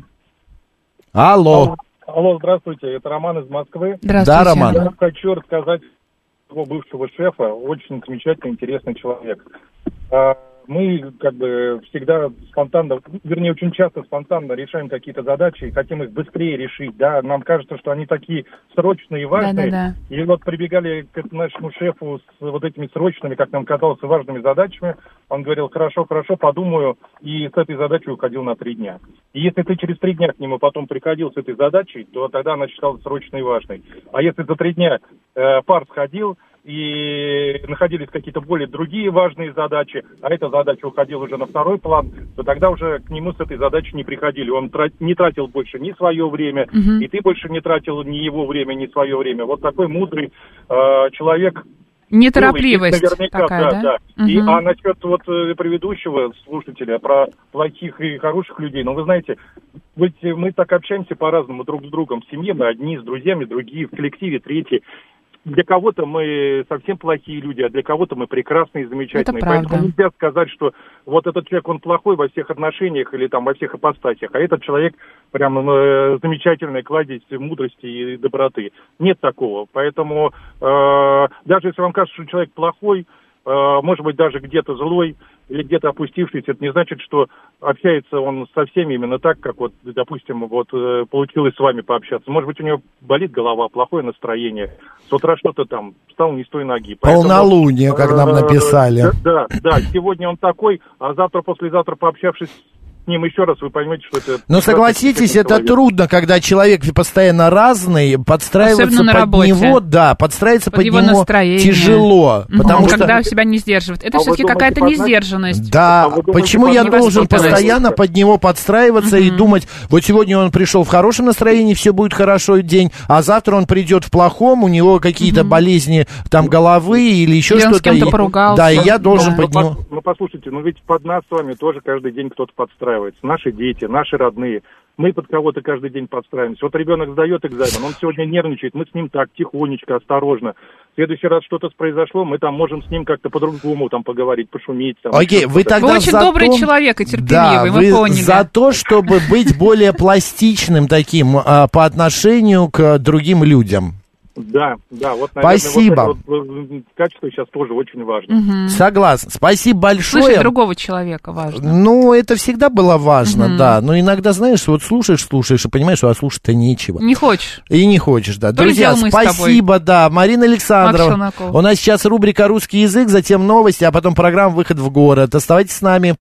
S4: Алло.
S16: Алло, здравствуйте, это Роман из Москвы.
S4: Да, Роман.
S16: Я хочу рассказать своего бывшего шефа, очень замечательный, интересный человек. мы как бы всегда спонтанно, вернее, очень часто спонтанно решаем какие-то задачи и хотим их быстрее решить, да, нам кажется, что они такие срочные и важные,
S2: Да-да-да.
S16: и вот прибегали к нашему шефу с вот этими срочными, как нам казалось, важными задачами, он говорил, хорошо, хорошо, подумаю, и с этой задачей уходил на три дня. И если ты через три дня к нему потом приходил с этой задачей, то тогда она считалась срочной и важной. А если за три дня э, пар сходил, и находились какие-то более другие важные задачи, а эта задача уходила уже на второй план, то тогда уже к нему с этой задачей не приходили. Он трат, не тратил больше ни свое время,
S2: Мгм.
S16: и ты больше не тратил ни его время, ни свое время. Вот такой мудрый э, человек.
S2: Неторопливость
S16: Наверняка,
S2: такая,
S16: да,
S2: да?
S16: да. И,
S2: Мгм.
S16: а насчет вот э, предыдущего слушателя про плохих и хороших людей, ну, вы знаете, ведь мы так общаемся по-разному друг с другом. В семье мы одни, с друзьями другие, в коллективе третьи. Для кого-то мы совсем плохие люди, а для кого-то мы прекрасные и замечательные.
S2: Это правда.
S16: Поэтому нельзя сказать, что вот этот человек, он плохой во всех отношениях или там во всех ипостасях, а этот человек прям э, замечательная кладезь мудрости и доброты. Нет такого. Поэтому э, даже если вам кажется, что человек плохой, э, может быть, даже где-то злой или где-то опустившийся, это не значит, что общается он со всеми именно так, как вот, допустим, вот э, получилось с вами пообщаться. Может быть, у него болит голова, плохое настроение, с утра что-то там, встал не с той ноги. Поэтому,
S4: Полнолуние, как нам написали.
S16: э, Да, да, сегодня он такой, а завтра, послезавтра, пообщавшись с ним еще раз, вы поймете, что это...
S4: Но согласитесь, это
S16: человек.
S4: трудно, когда человек постоянно разный, подстраиваться
S2: Особенно на
S4: под
S2: работе.
S4: него, да, подстраиваться
S2: Под
S4: под,
S2: его
S4: него
S2: настроение.
S4: тяжело.
S2: Мгм.
S4: Потому что...
S2: Когда себя не сдерживает. Это
S16: А вы
S2: все-таки
S16: думаете,
S2: какая-то
S16: познать?
S2: несдержанность.
S4: Да,
S16: А вы думаете,
S4: почему я
S16: под-
S4: должен
S2: невоспитанность?
S4: постоянно под него подстраиваться и думать, вот сегодня он пришел в хорошем настроении, все будет хорошо день, а завтра он придет в плохом, у него какие-то болезни там головы или еще
S2: Или он с
S4: что-то.
S2: кем-то
S4: И-
S2: поругался.
S4: Да, и я должен
S16: Ну,
S4: под
S16: ну,
S4: него...
S16: пос- Ну, послушайте, ну ведь под нас с вами тоже каждый день кто-то подстраивается. Наши дети, наши родные. Мы под кого-то каждый день подстраиваемся. Вот ребенок сдает экзамен, он сегодня нервничает, мы с ним так, тихонечко, осторожно. В следующий раз что-то произошло, мы там можем с ним как-то по-другому там поговорить, пошуметь. Там,
S4: Окей,
S16: еще
S4: вы
S16: что-то.
S4: тогда
S2: Вы очень
S4: за
S2: добрый
S4: то-
S2: человек и терпеливый,
S4: Да,
S2: мы
S4: вы
S2: поняли.
S4: за то, чтобы быть более пластичным таким а, по отношению к другим людям.
S16: Да, да, вот, наверное,
S4: Спасибо.
S16: вот это вот, э, качество сейчас тоже очень важно.
S2: Мгм.
S4: Согласен. Спасибо большое.
S2: Слышать другого человека важно.
S4: Ну, это всегда было важно,
S2: Мгм.
S4: да. Но иногда, знаешь, вот слушаешь, слушаешь, и понимаешь, что а слушать-то нечего.
S2: Не хочешь?
S4: И не хочешь, да.
S2: То ли
S4: Друзья,
S2: дело мы с тобой.
S4: спасибо, да. Марина
S2: Макс
S4: Александрова.
S2: Челноков.
S4: У нас сейчас рубрика «Русский язык», затем новости, а потом программа «Выход в город». Оставайтесь с нами.